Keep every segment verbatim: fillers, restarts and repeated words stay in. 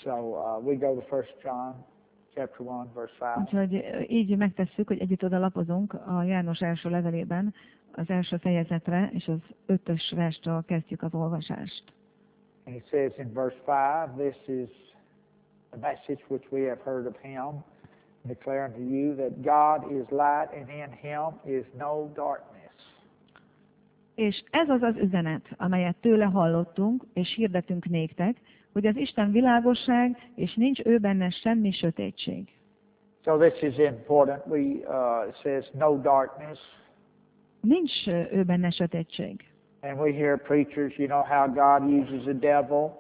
So uh, we go to First John, chapter one, verse five. Úgyhogy így megtesszük, hogy együtt oda lapozunk a János első levelében az első fejezetre, és az ötös verstől kezdjük az olvasást. And it says in verse five, this is the message which we have heard of him, declaring to you that God is light, and in him is no darkness. És ez az az üzenet, amelyet tőle hallottunk, és hirdetünk néktek, hogy az Isten világosság, és nincs ő benne semmi sötétség. So this is important. We uh, it says no darkness. Nincs ő benne sötétség. And we hear preachers, you know how God uses the devil.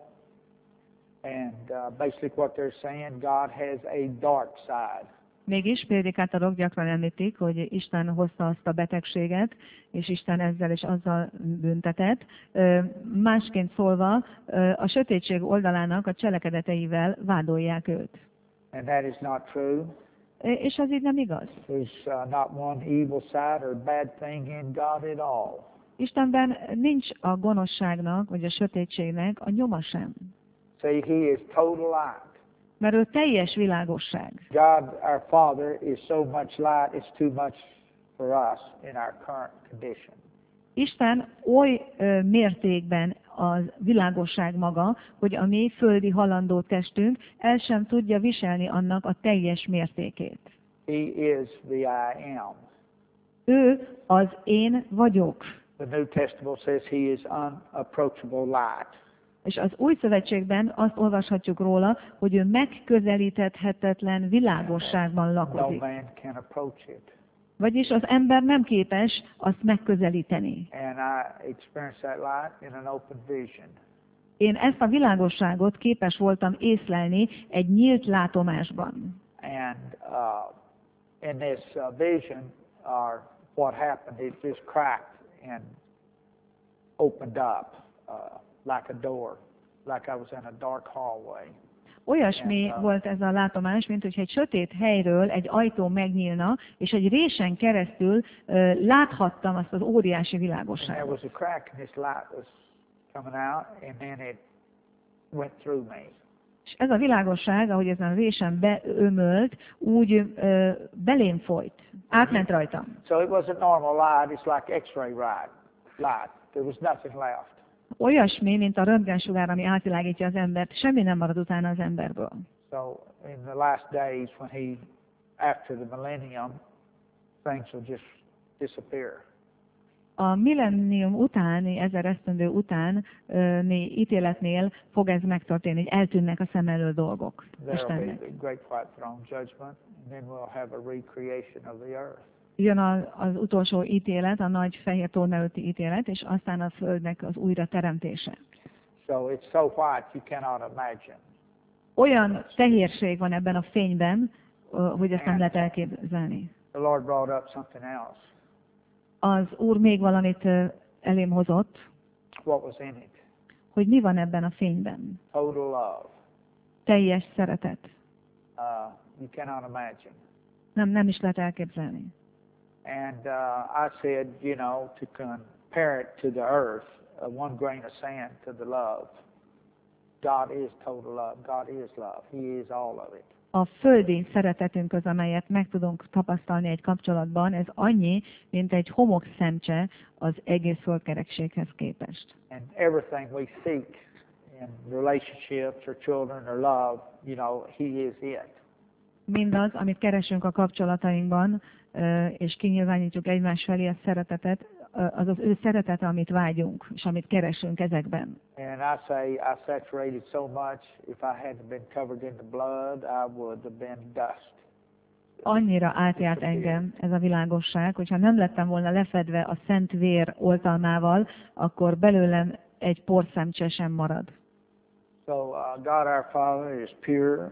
And uh, basically what they're saying, God has a dark side. Mégis prédikátorok gyakran említik, hogy Isten hozta azt a betegséget, és Isten ezzel és azzal büntetett. Másként szólva, a sötétség oldalának a cselekedeteivel vádolják őt. And that is not true. És ez így nem igaz. There's uh, not one evil side or bad thing in God at all. Istenben nincs a gonoszságnak, vagy a sötétségnek a nyoma sem. See, he is total light. Mert ő teljes világosság. God, our Father, is so much light, it's too much for us in our current condition. Isten oly ö, mértékben a világosság maga, hogy a mi földi halandó testünk el sem tudja viselni annak a teljes mértékét. He is the I am. Ő az én vagyok. The New Testament says he is unapproachable light. És az Új Szövetségben azt olvashatjuk róla, hogy ő megközelíthetetlen világosságban No lakozik. man can approach it. Vagyis az ember nem képes azt megközelíteni. And I experienced that light in an open vision. Én ezt a világosságot képes voltam észlelni egy nyílt látomásban. And uh, in this uh, vision, uh, what happened, it just cracked and opened up uh, like a door, like I was in a dark hallway. Olyasmi volt ez a látomás, mint hogyha egy sötét helyről egy ajtó megnyílna, és egy résen keresztül uh, láthattam azt az óriási And there világosságot. was a crack, and this light was coming out, and then it went through me. És ez a világosság, ahogy ezen a résen beömölt, úgy uh, belém folyt, átment rajtam. So it wasn't normal light, it's like X-ray light. Light. There was nothing left. Olyasmi, mint a röntgensugár, ami átvilágítja az embert, semmi nem marad utána az emberből. So in the last days, when he, after the millennium, things will just disappear. A millennium utáni, ezer esztendő utáni ítéletnél fog ez megtörténni, hogy eltűnnek a szem elől dolgok There will be Istennek. the great white throne judgment, and then we'll have a recreation of the earth. Jön az, az utolsó ítélet, a nagy fehér torna előtti ítélet, és aztán a Földnek az újra teremtése. So it's so white you cannot imagine. Olyan tehérség van ebben a fényben, hogy ezt nem lehet elképzelni. The Lord brought up something else. Az Úr még valamit elém hozott, What was in it? hogy mi van ebben a fényben. Total love. Teljes szeretet. Uh, you cannot imagine. Nem, nem is lehet elképzelni. And uh, I said, you know, to compare it to the earth, uh, one grain of sand to the love. God is total love. God is love. He is all of it. A földi szeretetünk az, amelyet meg tudunk tapasztalni egy kapcsolatban, ez annyi, mint egy homokszemcse az egész földkerekséghez képest. And everything we seek in relationships or children or love, you know, He is it. Mindaz, amit keresünk a kapcsolatainkban, és kinyilvánítjuk egymás felé a szeretetet, az az ő szeretete, amit vágyunk, és amit keresünk ezekben. And I say I saturated so much, if I hadn't been covered in the blood, I would have been dust. Annyira átjárt engem ez a világosság, hogyha nem lettem volna lefedve a szent vér oltalmával, akkor belőlem egy porszemcse sem marad. So uh, God our Father is pure.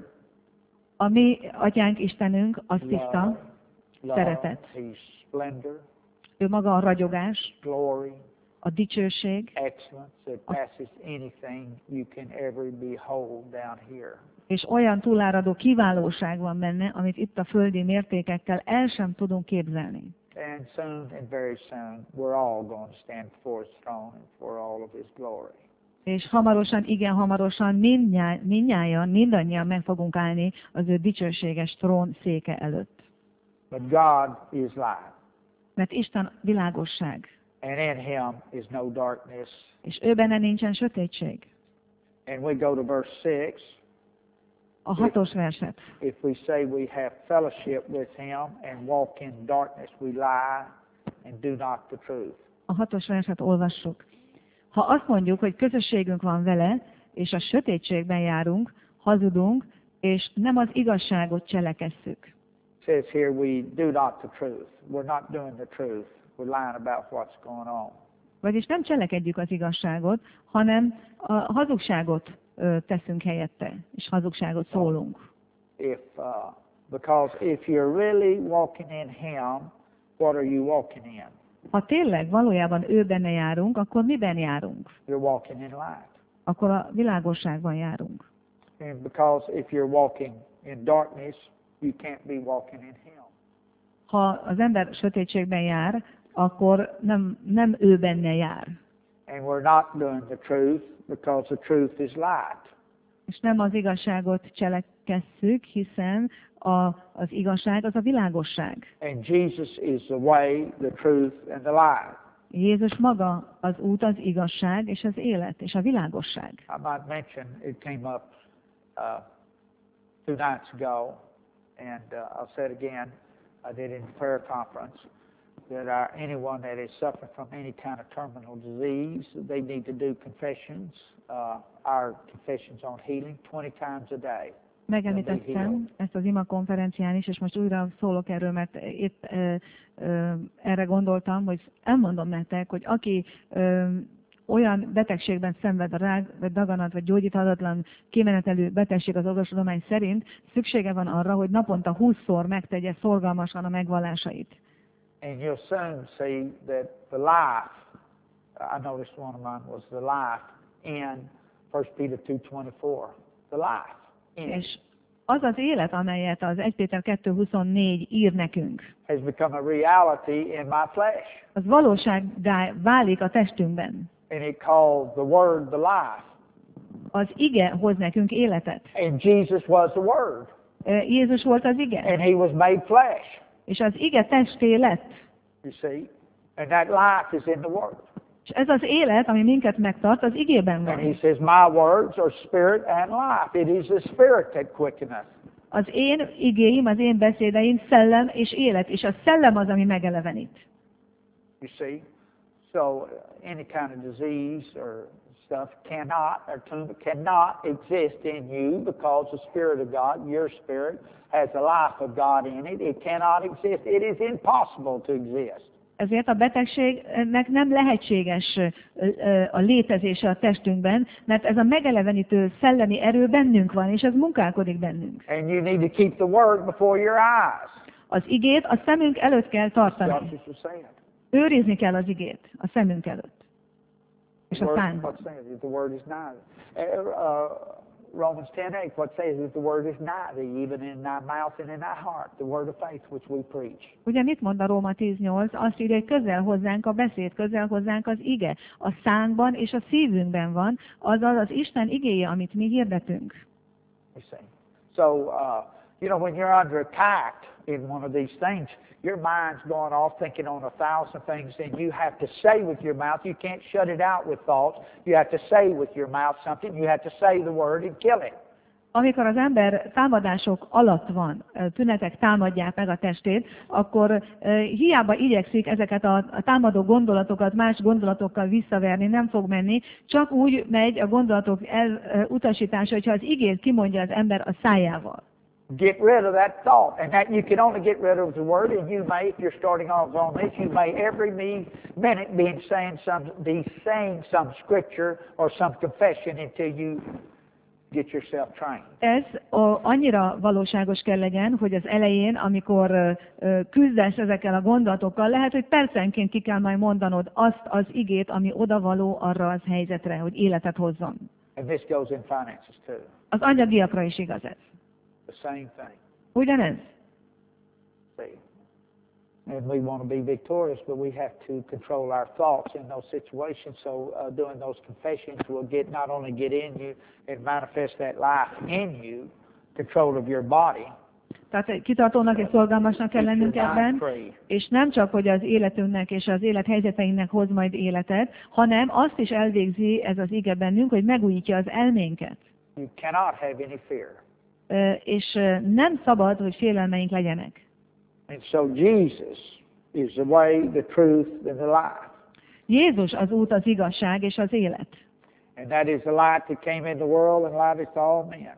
A mi atyánk Istenünk az tiszta, Love, love, szeretet. He's splendor, Ő maga a ragyogás, glory, a dicsőség, excellence that passes anything you can ever behold down here. és olyan túláradó kiválóság van benne, amit itt a földi mértékekkel el sem tudunk képzelni. And soon and very soon, we're all going to stand before His throne and for all of His glory. És hamarosan, igen hamarosan mindnyá, mindnyájan, mindannyian meg fogunk állni az ő dicsőséges trón széke előtt. But God is light, Mert Isten világosság, and in Him is no darkness. és ő benne nincsen sötétség. And we go to verse six. A hatos verset. If we say we have fellowship with Him and walk in darkness, we lie and do not the truth. A hatos verset olvassuk. Ha azt mondjuk, hogy közösségünk van vele, és a sötétségben járunk, hazudunk, és nem az igazságot cselekesszük. It says here we do not the truth. We're not doing the truth. We're lying about what's going on. Vagyis nem cselekedjük az igazságot, hanem a hazugságot ö, teszünk helyette, és hazugságot szólunk. If uh, because if you're really walking in Him, what are you walking in? Ha tényleg valójában ő benne járunk, akkor miben járunk? You're walking in light. Akkor a világosságban járunk. And because if you're walking in darkness, you can't be walking in Him. Ha az ember sötétségben jár, akkor nem, nem ő benne jár. And we're not doing the truth because the truth is light. És nem az igazságot cselekesszük, hiszen a, az igazság az a világosság. And Jesus is the way, the truth, and the light. Jézus maga az út, az igazság és az élet és a világosság. I might mention, it came up uh, two nights ago, and uh, I'll say it again, I did in the prayer conference, that our, anyone that is suffering from any kind of terminal disease, they need to do confessions, uh, our confessions on healing, twenty times a day. Megemlítettem ezt az ima konferencián is, és most újra szólok erről, mert épp e, e, erre gondoltam, hogy elmondom nektek, hogy aki e, olyan betegségben szenved, a rág, vagy daganat, vagy gyógyíthatatlan kimenetelő betegség az orvostudomány szerint, szüksége van arra, hogy naponta húszszor megtegye szorgalmasan a megvallásait. And you'll soon see that the life, I noticed one of mine was the life in First Peter two twenty-four. The life in És az az élet, amelyet az Első Péter kettő huszonnégy ír nekünk, has become a reality in my flesh. az valósággá válik a testünkben. And it called the Word the life. Az ige hoz nekünk életet. And Jesus was the Word. Jézus volt az ige. And He was made flesh. És az ige testé lett. You see? And that life is in the Word. És ez az élet, ami minket megtart, az igében And He van. says, my words are spirit and life. It is the Spirit that quickeneth. Az én igéim, az én beszédeim szellem és élet, és a szellem az, ami megelevenít. You see? So any kind of disease or stuff cannot or tumor cannot exist in you because the Spirit of God, your spirit, has the life of God in it. It cannot exist. It is impossible to exist. Ezért a betegségnek nem lehetséges a létezése a testünkben, mert ez a megelevenítő szellemi erő bennünk van, és ez munkálkodik bennünk. And you need to keep the Word before your eyes. Az igét a szemünk előtt kell tartani. That's what saying. Őrizni kell az igét a szemünk előtt. És The a word, szánkban. what says it? The Word is nigh. Uh, uh, Romans ten eight, what says it? The Word is nigh thee, even in thy mouth and in thy heart. The Word of faith which we preach. Ugye mit mond a Róma tíz nyolc? Azt írja, hogy közel hozzánk a beszéd, közel hozzánk az ige. A szánkban és a szívünkben van, azaz az Isten igéje, amit mi hirdetünk. You see. So, uh, you know, when you're under attack in one of these things, your mind's going off thinking on a thousand things, and you have to say with your mouth. You can't shut it out with thoughts. You have to say with your mouth something. You have to say the word and kill it. Amikor az ember támadások alatt van, tünetek támadják meg a testét, akkor uh, hiába igyekszik ezeket a, a támadó gondolatokat más gondolatokkal visszaverni, nem fog menni, csak úgy megy a gondolatok elutasítása, hogyha az igét kimondja az ember a szájával. Get rid of that thought, and that you can only get rid of the word. And you may, if you're starting off on this, you may every minute be saying some, be saying some scripture or some confession until you get yourself trained. Ez a, annyira valóságos kell legyen, hogy az elején, amikor ö, ö, küzdesz ezekkel a gondolatokkal, lehet, hogy percenként ki kell majd mondanod azt az igét, ami odavaló arra az helyzetre, hogy életet hozzon. And this goes in finances too. Az anyagiakra is igaz ez. The same thing. Ugyanez? See, And we want to be victorious, but we have to control our thoughts in those situations. So uh, doing those confessions will get not only get in you and manifest that life in you, control of your body. Tehát kitartónak és szolgálmasnak kell lennünk ebben, és nem csak, hogy az életünknek és az élethelyzeteinknek hoz majd életet, hanem azt is elvégzi ez az ige bennünk, hogy megújítja az elménket. You cannot have any fear. És nem szabad, hogy félelmeink legyenek. And so Jesus is the way, the truth, and the life. Jézus az út, az igazság és az élet. And that is the light that came in the world and light is to all men.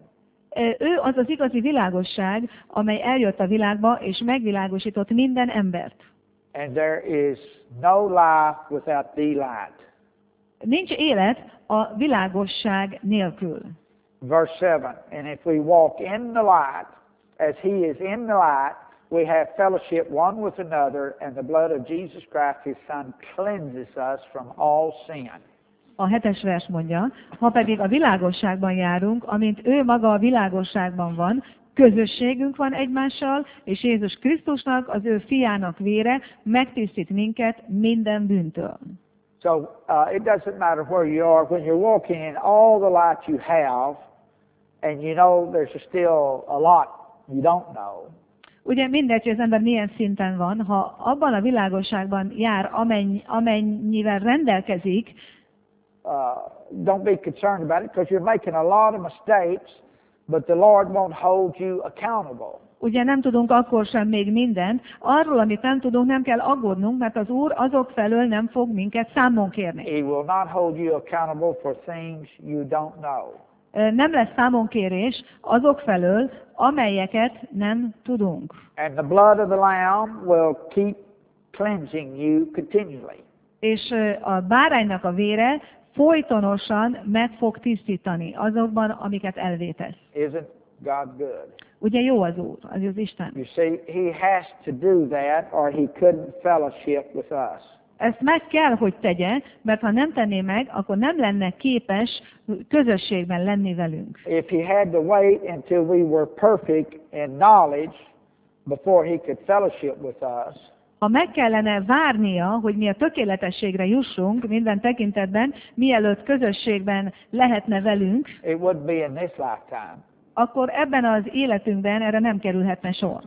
Ő az az igazi világosság, amely eljött a világba és megvilágosított minden embert. And there is no life without the light. Nincs élet a világosság nélkül. Verse seven, and if we walk in the light, as he is in the light, we have fellowship one with another, and the blood of Jesus Christ, his Son, cleanses us from all sin. A hetes vers mondja, ha pedig a világosságban járunk, amint ő maga a világosságban van, közösségünk van egymással, és Jézus Krisztusnak, az ő fiának vére megtisztít minket minden bűntől. So uh, it doesn't matter where you are, when you're walking in all the light you have, and you know there's still a lot you don't know. Ugye mindegy, hogy az ember milyen szinten van, ha abban a világosságban jár, amennyi, amennyivel rendelkezik, uh, don't be concerned about it, because you're making a lot of mistakes, but the Lord won't hold you accountable. Ugye nem tudunk akkor sem még mindent, arról, amit nem tudunk, nem kell aggódnunk, mert az Úr azok felől nem fog minket számon kérni. He will not hold you accountable for things you don't know. Nem lesz számonkérés azok felől, amelyeket nem tudunk. And the blood of the Lamb will keep cleansing you continually. És a báránynak a vére folytonosan meg fog tisztítani azokban, amiket elvétesz. Isn't God good? Ugye jó az Úr, az az Isten. You see, He has to do that, or He couldn't fellowship with us. Ezt meg kell, hogy tegye, mert ha nem tenné meg, akkor nem lenne képes közösségben lenni velünk. If He had to wait until we were perfect in knowledge before He could fellowship with us, ha meg kellene várnia, hogy mi a tökéletességre jussunk minden tekintetben, mielőtt közösségben lehetne velünk, it wouldn't be in this lifetime. akkor ebben az életünkben erre nem kerülhetne sor.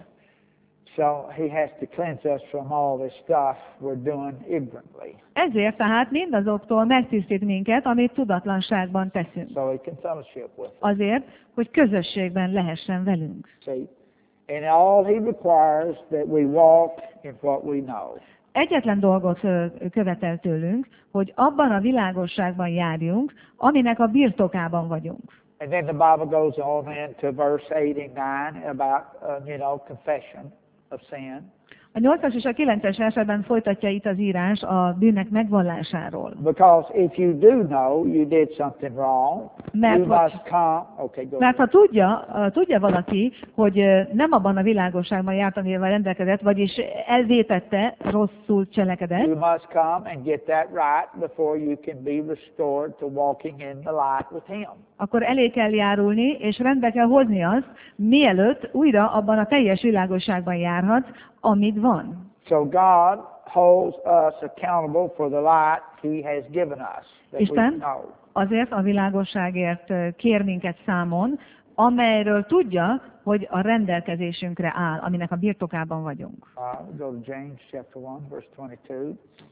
So He has to cleanse us from all this stuff we're doing ignorantly. Ezért tehát mindazoktól megtisztít minket, amit tudatlanságban teszünk. So He can fellowship with us. Azért, hogy közösségben lehessen velünk. See? And all He requires that we walk in what we know. Egyetlen dolgot követel tőlünk, hogy abban a világosságban járjunk, aminek a birtokában vagyunk. And then the Bible goes on into verse eight and nine about, uh, you know, confession of sin. A nyolcas és a kilences versetben folytatja itt az írás a bűnnek megvallásáról. Because if you do know you did something wrong, Mert you hogy- must come. Okay, go Mert ahead. ha tudja, tudja valaki, hogy nem abban a világosságban járt, amivel rendelkezett, vagyis elvétette, rosszul cselekedett, You must come and get that right before you can be restored to walking in the light with Him. akkor elé kell járulni, és rendbe kell hozni azt, mielőtt újra abban a teljes világosságban járhat, amit van. So God holds us accountable for the light He has given us, that we Isten know. azért a világosságért kér minket számon, amelyről tudja, hogy a rendelkezésünkre áll, aminek a birtokában vagyunk. Uh, go to James chapter one, verse twenty-two.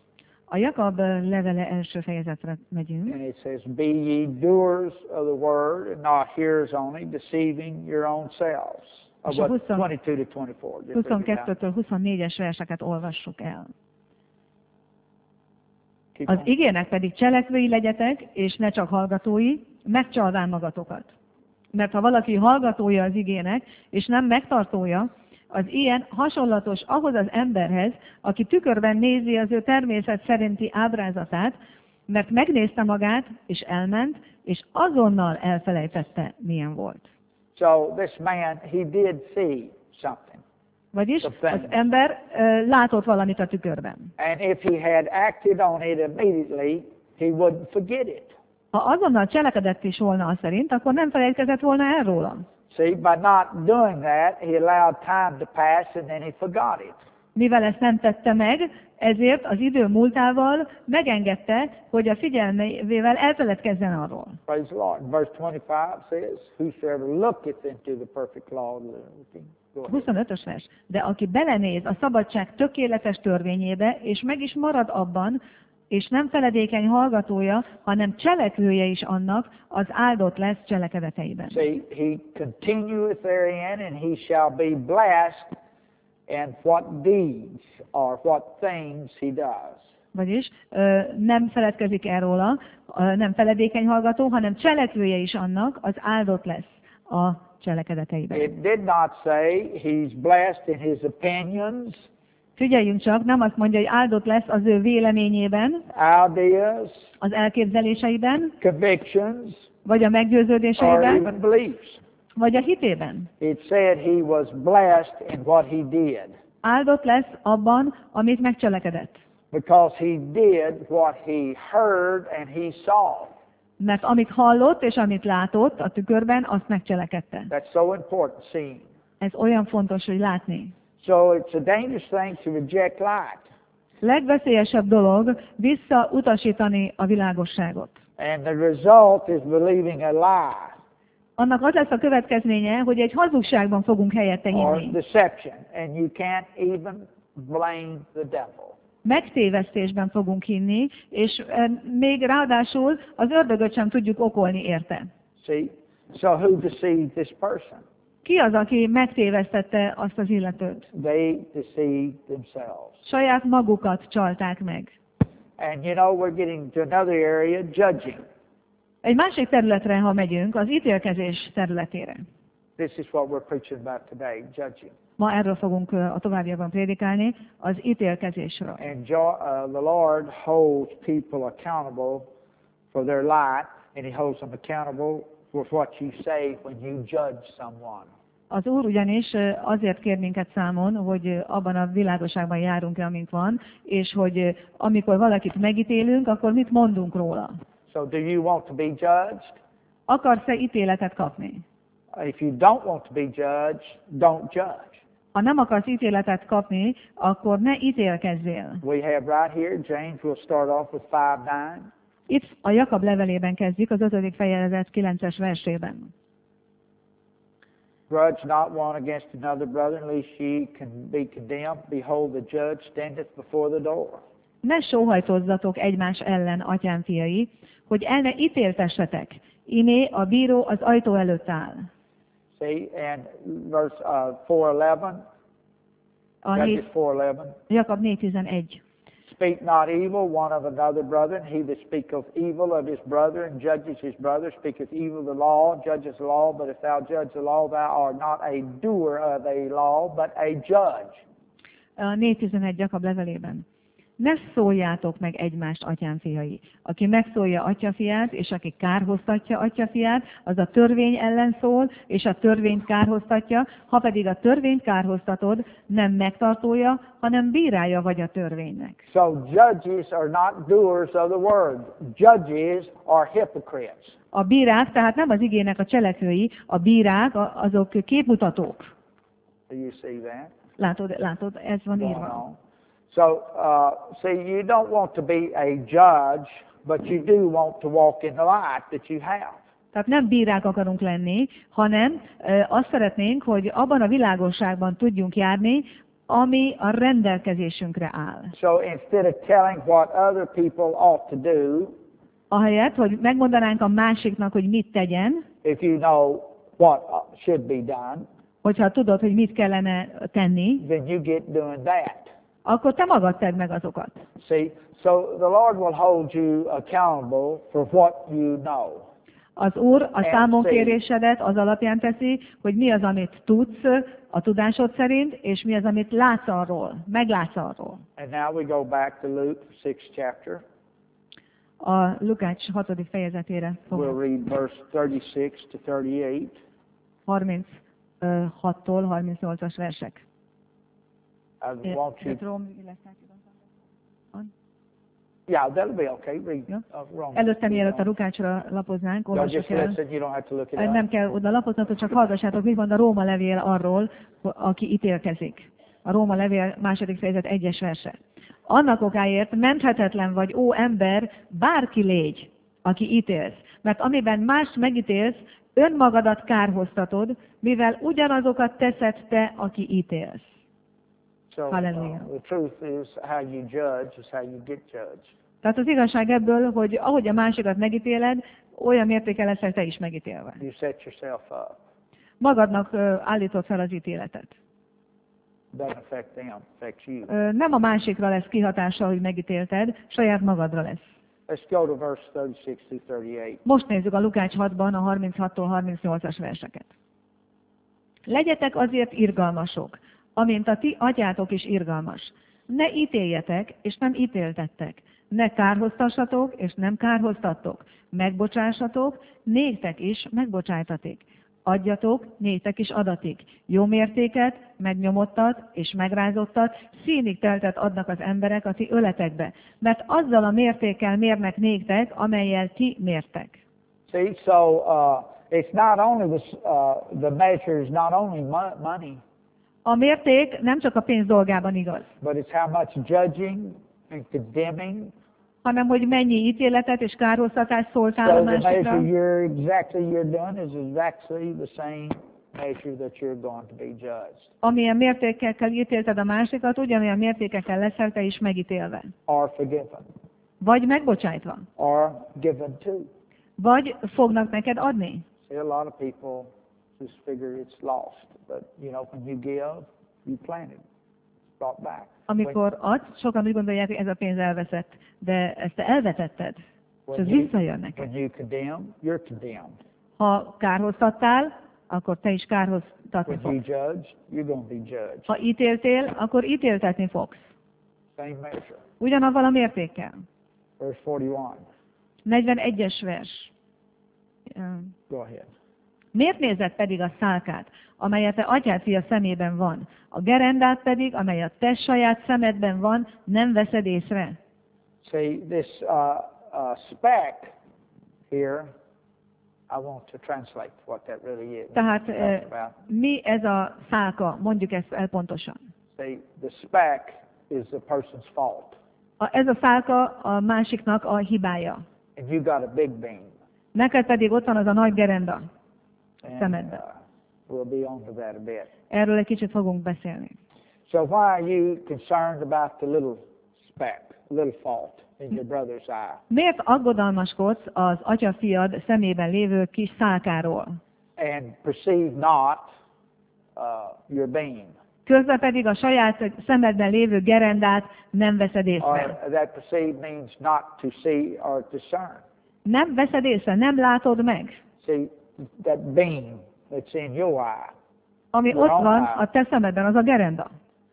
A Jakab levele első fejezetre megyünk, And it says, Be ye doers of the word, and not hearers only, deceiving your own selves. Of És a what, huszon- twenty-two to twenty-four. just break it down. huszonkettőtől huszonnégyes verseket olvassuk el. Keep Az on. igének pedig cselekvői legyetek, és ne csak hallgatói, megcsalván magatokat. Mert ha valaki hallgatója az igének, és nem megtartója, az ilyen hasonlatos ahhoz az emberhez, aki tükörben nézi az ő természet szerinti ábrázatát, mert megnézte magát, és elment, és azonnal elfelejtette, milyen volt. So this man, he did see something. Vagyis The az thing. ember ö, látott valamit a tükörben. And if he had acted on it immediately, he wouldn't forget it. Ha azonnal cselekedett is volna az szerint, akkor nem felejtkezett volna el róla. See, by not doing that, he allowed time to pass and then he forgot it. Mivel ezt nem tette meg, ezért az idő múltával megengedte, hogy a figyelmével elfeledkezzen arról. Praise the Lord. Verse twenty-five says, whosoever looketh into the perfect law of liberty. Go ahead. huszonötös vers. De aki belenéz a szabadság tökéletes törvényébe, és meg is marad abban, és nem feledékeny hallgatója, hanem cselekvője is annak, az áldott lesz cselekedeteiben. See, he continueth therein, and he shall be blessed in what deeds or what things he does. Vagyis ö, nem feledkezik el róla, ö, nem feledékeny hallgató, hanem cselekvője is annak, az áldott lesz a cselekedeteiben. It did not say he's blessed in his opinions, Figyeljünk csak, nem azt mondja, hogy áldott lesz az ő véleményében, ideas, az elképzeléseiben, convictions, vagy a or meggyőződéseiben, even beliefs. vagy a hitében. It said he was blessed in what he did, Áldott lesz abban, amit megcselekedett. because he did what he heard and he saw. Mert amit hallott és amit látott a tükörben, azt megcselekedte. That's so important, seeing. Ez olyan fontos, hogy látni. So it's a dangerous thing to reject light. Legveszélyesebb dolog visszautasítani a világosságot. And the result is believing a lie Annak az lesz a következménye, hogy egy hazugságban fogunk helyette or hinni. deception, and you can't even blame the devil. Megtévesztésben fogunk hinni, és e, még ráadásul az ördögöt sem tudjuk okolni érte. See? So who deceived this person? Ki az, aki megtévesztette azt az illetőt? They deceived themselves. Saját magukat csalták meg. And you know, we're getting to another area, judging. Egy másik területre, ha megyünk, az ítélkezés területére. This is what we're preaching about today, judging. Ma erről fogunk ö, a továbbiakban prédikálni, az ítélkezésről. And jo- uh, the Lord holds people accountable for their life, and He holds them accountable for what you say when you judge someone. Az Úr ugyanis ö, azért kér minket számon, hogy ö, abban a világosságban járunk, amink van, és hogy ö, amikor valakit megítélünk, akkor mit mondunk róla? So do you want to be judged? Akarsz-e ítéletet kapni? If you don't want to be judged, don't judge. Ha nem akarsz ítéletet kapni, akkor ne ítélkezzél. We have right here, James will start off with five nine. Itt a Jakab levelében kezdjük, az ötödik fejezet kilences versében. Grudge not one against another, brother, lest ye can be condemned. Behold, the judge standeth before the door. Ne sóhajtozzatok egymás ellen, atyám fiai, hogy el ne ítéltessetek. Iné a bíró az ajtó előtt áll. See, and verse uh, four eleven, A Judges hét, four eleven. Jakab négy tizenegy. Speak not evil one of another, brother, and he that speaketh evil of his brother and judges his brother speaketh evil of the law, judges the law. But if thou judge the law, thou art not a doer of a law, but a judge. A négy tizenegy Jakab levelében. Ne szóljátok meg egymást, atyám fiai. Aki megszólja atyafiát, és aki kárhoztatja atyafiát, az a törvény ellen szól, és a törvényt kárhoztatja. Ha pedig a törvényt kárhoztatod, nem megtartója, hanem bírája vagy a törvénynek. So judges are not doers of the word. Judges are hypocrites. A bírák, tehát nem az igének a cselekvői, a bírák a- azok képmutatók. Do you see that? Látod, látod, ez van Going írva. on. So, uh, see, you don't want to be a judge, but you do want to walk in the light that you have. Tehát nem bírák akarunk lenni, hanem ö, azt szeretnénk, hogy abban a világosságban tudjunk járni, ami a rendelkezésünkre áll. So instead of telling what other people ought to do, Ahelyett, hogy megmondanánk a másiknak, hogy mit tegyen, if you know what uh, should be done, hogyha tudod, hogy mit kellene tenni, then you get doing that. akkor te magad tedd meg azokat. See, so the Lord will hold you accountable for what you know. Az Úr a And számonkérésedet az alapján teszi, hogy mi az, amit tudsz a tudásod szerint, és mi az, amit látsz arról, meglátsz arról. And now we go back to Luke, sixth chapter. A Lukács hatodik fejezetére We'll fogunk. read verse thirty-six to thirty-eight. harminchattól harmincnyolcas versek. I want you. Is it wrong? On? Yeah, that'll be okay. Read. Yeah. Uh, wrong. Előtte, mielőtt a Lukácsra lapoznánk, No, olvassuk just el. listen. You don't have to look it up. Nem kell oda lapoznatok, csak hallgassátok, mit mond a Róma levél arról, aki ítélkezik. A Róma levél második fejezet egyes verse. Annak okáért menthetetlen vagy, ó ember, bárki légy, aki ítélsz. Mert amiben mást megítélsz, önmagadat kárhoztatod, mivel ugyanazokat teszed te, aki ítélsz. So uh, Hallelujah. the truth is how you judge is how you get judged. Tehát az igazság ebből, hogy ahogy a másikat megítéled, olyan mértékkel leszel te is megítélve. You set yourself up. Magadnak ö, állítod fel az ítéletet. Doesn't affect them, affects you. Ö, Nem a másikra lesz kihatása, hogy megítélted, saját magadra lesz. Let's go to verse thirty-six through thirty-eight. Most nézzük a Lukács hatban a harminchattól harmincnyolcas verseket. Legyetek azért irgalmasok, amint a ti atyátok is irgalmas. Ne ítéljetek, és nem ítéltettek. Ne kárhoztassatok, és nem kárhoztattok. Megbocsássatok, néktek is megbocsájtatik. Adjatok, néktek is adatik. Jó mértéket, megnyomottat és megrázottat, színig teltet adnak az emberek a ti öletekbe. Mert azzal a mértékkel mérnek néktek, amellyel ti mértek. See, so uh, it's not only the uh, the measure is not only mo- money, A mérték nem csak a pénz dolgában igaz, but it's how much judging and condemning. hanem hogy mennyi ítéletet és kárhoztatást szóltál So a the measure másikra. you're exactly you're doing is exactly the same measure that you're going to be judged, Amilyen mértékekkel ítélted a másikat, ugyanolyan mértékekkel leszel te is megítélve. or forgiven, Vagy megbocsájtva. or given to. Vagy fognak neked adni. See, a lot of people just figure it's lost, but you know, when you give, you plant it, it's brought back. Amikor adsz, sokan úgy gondolják, hogy ez a pénz elveszett, de ezt te elvetetted, és When ez you, visszajön neked. when you condemn, you're condemned. Ha kárhoztattál, akkor te is kárhoztatni When you fogsz. judge, you're going to be judged. Ha ítéltél, akkor ítéltetni fogsz. Same measure. Ugyanavval a mértékkel. Verse forty-one. negyvenegyes vers. Go ahead. Miért nézed pedig a szálkát, amely a te atyád fia szemében van, a gerendát pedig, amely a te saját szemedben van, nem veszed észre? See, this uh, uh, speck here, I want to translate what that really is. Tehát Talks eh, about. mi ez a szálka? Mondjuk ezt el pontosan. See, the speck is the person's fault, A, ez a szálka a másiknak a hibája. and you got a big beam. Neked pedig ott van az a nagy gerenda. And, Szemedben. uh, we'll be on to that a bit. Erről egy kicsit fogunk beszélni. So why are you concerned about the little speck, little fault in your brother's eye? Miért aggodalmaskodsz az atya-fiad szemében lévő kis szálkáról? And perceive not uh, your beam, Közben pedig a saját szemedben lévő gerendát nem veszed or észre. that perceive means not to see or discern. Nem veszed észre, nem látod meg. See, that beam that's in your eye. Ami Your ott own van eye. a te szemedben, az a gerenda.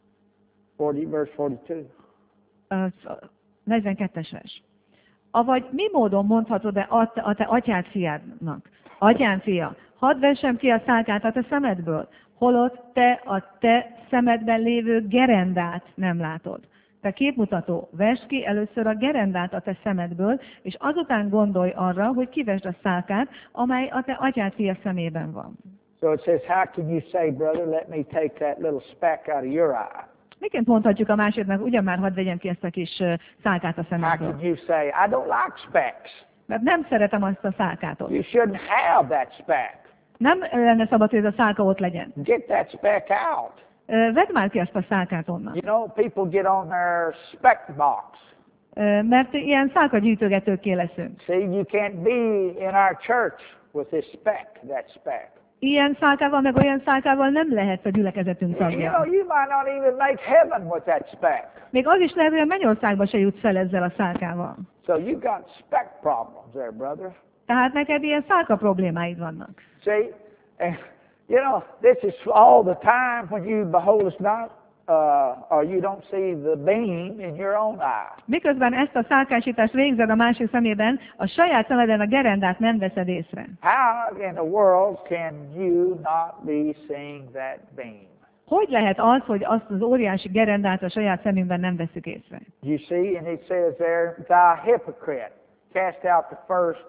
forty, verse forty-two. Az negyvenkettes vers. Avagy mi módon mondhatod-e a te, a te atyád fiádnak? Atyám fia, hadd vessem ki a szálkát a te szemedből, holott te a te szemedben lévő gerendát nem látod. Te képmutató, vesd ki először a gerendát a te szemedből, és azután gondolj arra, hogy kivesd a szálkát, amely a te atyád fia szemében van. So it says, how can you say, brother, let me take that little speck out of your eye? Miként mondhatjuk a másiknak, ugyan már hadd vegyem ki ezt a kis ö, szálkát a How szemedből? can you say, I don't like specks? Mert nem szeretem azt a szálkátot. You shouldn't have that speck. Nem lenne szabad, hogy ez a szálka ott legyen. Get that speck out. Ö, Vedd már ki azt a szálkát onnan. You know, people get on their speck box. Ö, Mert ilyen szálkagyűjtögetőkké leszünk. See, you can't be in our church with this speck, that speck. Ilyen szálkával, meg olyan szálkával nem lehet a gyülekezetünk You know, tagja. you might not even make heaven with that speck. Még az is lehet, hogy a mennyországba se jutsz fel ezzel a szálkával. So you got speck problems there, brother. Tehát neked ilyen szálka problémáid vannak. See, and, you know, this is all the time when you behold us not, uh, or you don't see the beam in your own eye. Miközben ezt a szálkásítást végzed a másik szemében, a saját szemeden a gerendát nem veszed észre. How in the world can you not be seeing that beam? Hogy lehet az, hogy azt az óriási gerendát a saját szemünkben nem veszük észre? You see, and it says there, thou hypocrite, cast out the first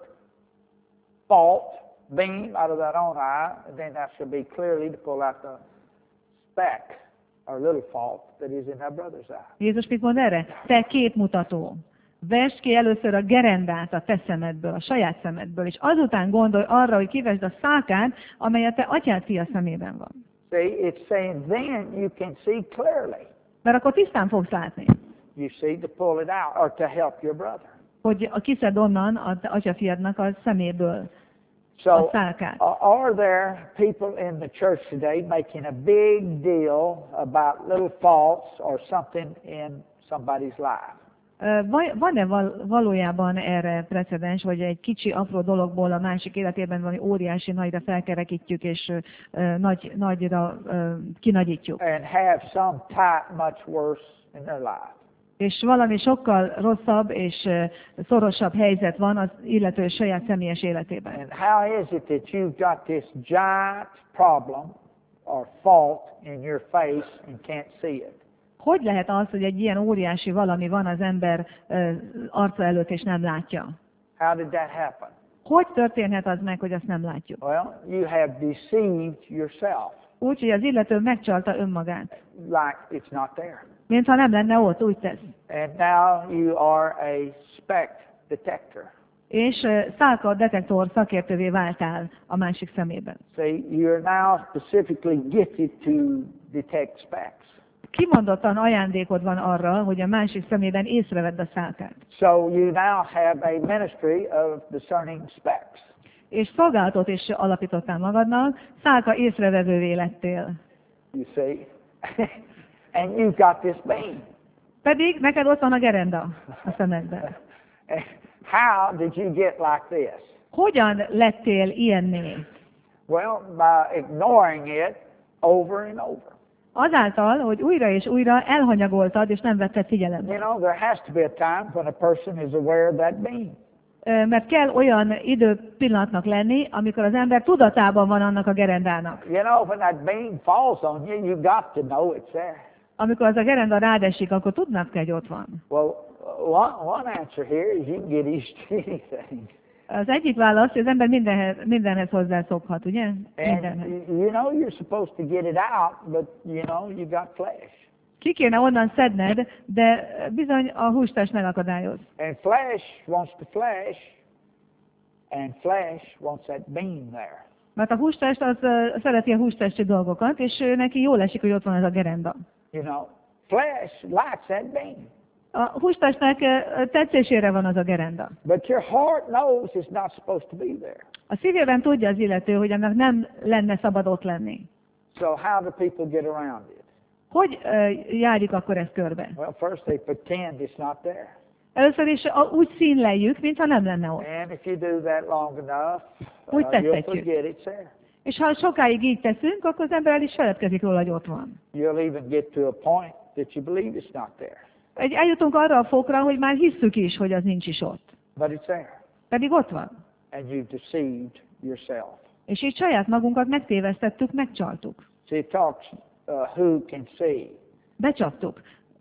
fault beam out of that own eye, and then thou shall be clearly to pull out the speck or little fault that is in our brother's eye. Jézus mit mond erre? Te képmutató. Vesd ki először a gerendát a te szemedből, a saját szemedből, és azután gondolj arra, hogy kivesd a szálkát, amely a te atyád fia szemében van. See, it's saying then you can see clearly. Mert akkor tisztán fogsz látni, You see, to pull it out or to help your brother. hogy a kiszed onnan a te atyafiadnak a szeméből So, a szálkát. a- are there people in the church today making a big deal about little faults or something in somebody's life? Ö, vaj- Van-e val- valójában erre precedens, hogy egy kicsi, apró dologból a másik életében valami óriási nagyra felkerekítjük, és ö, ö, nagy, nagyra ö, kinagyítjuk? And have some type much worse in their life. És valami sokkal rosszabb és ö, szorosabb helyzet van az illető saját személyes életében. And how is it that you've got this giant problem or fault in your face and can't see it? Hogy lehet az, hogy egy ilyen óriási valami van az ember ö, arca előtt, és nem látja? How did that happen? Hogy történhet az meg, hogy azt nem látjuk? Well, you have deceived yourself, Úgy, hogy az illető megcsalta önmagát. like it's not there. Mintha nem lenne ott, úgy tesz. And now you are a speck detector. És ö, szálka detektor szakértővé váltál a másik szemében. See, you're now specifically gifted to detect specks. Kimondottan ajándékod van arra, hogy a másik szemében észrevedd a szálkát. So you now have a ministry of discerning specks. És szolgálatot is alapítottál magadnak, szálka észrevevővé lettél. You see? And you've got this beam. Pedig neked ott van a gerenda a szemedben. How did you get like this? Hogyan lettél ilyenné? Well, by ignoring it over and over. Azáltal, hogy újra és újra elhanyagoltad, és nem vetted You figyelembe. know, there has to be a time when a person is aware of that beam. Ö, Mert kell olyan idő pillanatnak lenni, amikor az ember tudatában van annak a gerendának. You know, when that beam falls on you, you've got to know it's there. Amikor az a gerenda rád esik, akkor tudnod kell, hogy ott van. Well, one, one answer here is you can get used to anything. Az egyik válasz, hogy az ember mindenhez, mindenhez hozzászokhat, ugye? And Mindenhez. y- you know you're supposed to get it out, but you know you got flesh. Ki kéne onnan szedned, de bizony a hústest megakadályoz. And flesh wants to flesh, and flesh wants that beam there. Mert a hústest az ö, szereti a hústesti dolgokat, és ő neki jól esik, hogy ott van ez a gerenda. You know, flesh likes that beam. A hústestnek ö, tetszésére van az a gerenda. But your heart knows it's not supposed to be there. A szívében tudja az illető, hogy annak nem lenne szabad ott lenni. So how do people get around it? Hogy ö, járjuk akkor ezt körbe? Well, first they pretend it's not there. Először is a, úgy színleljük, mintha nem lenne ott. And if you do that long enough, Úgy uh, you'll tettetjük. forget it's there. És ha sokáig így teszünk, akkor az ember el is feledkezik róla, hogy ott van. You'll even get to a point that you believe it's not there. Egy, eljutunk arra a fokra, hogy már hisszük is, hogy az nincs is ott. But it's there. Pedig ott van. And you've deceived yourself. És így saját magunkat megtévesztettük, megcsaltuk. See, it talks uh, who can see. Becsaptuk.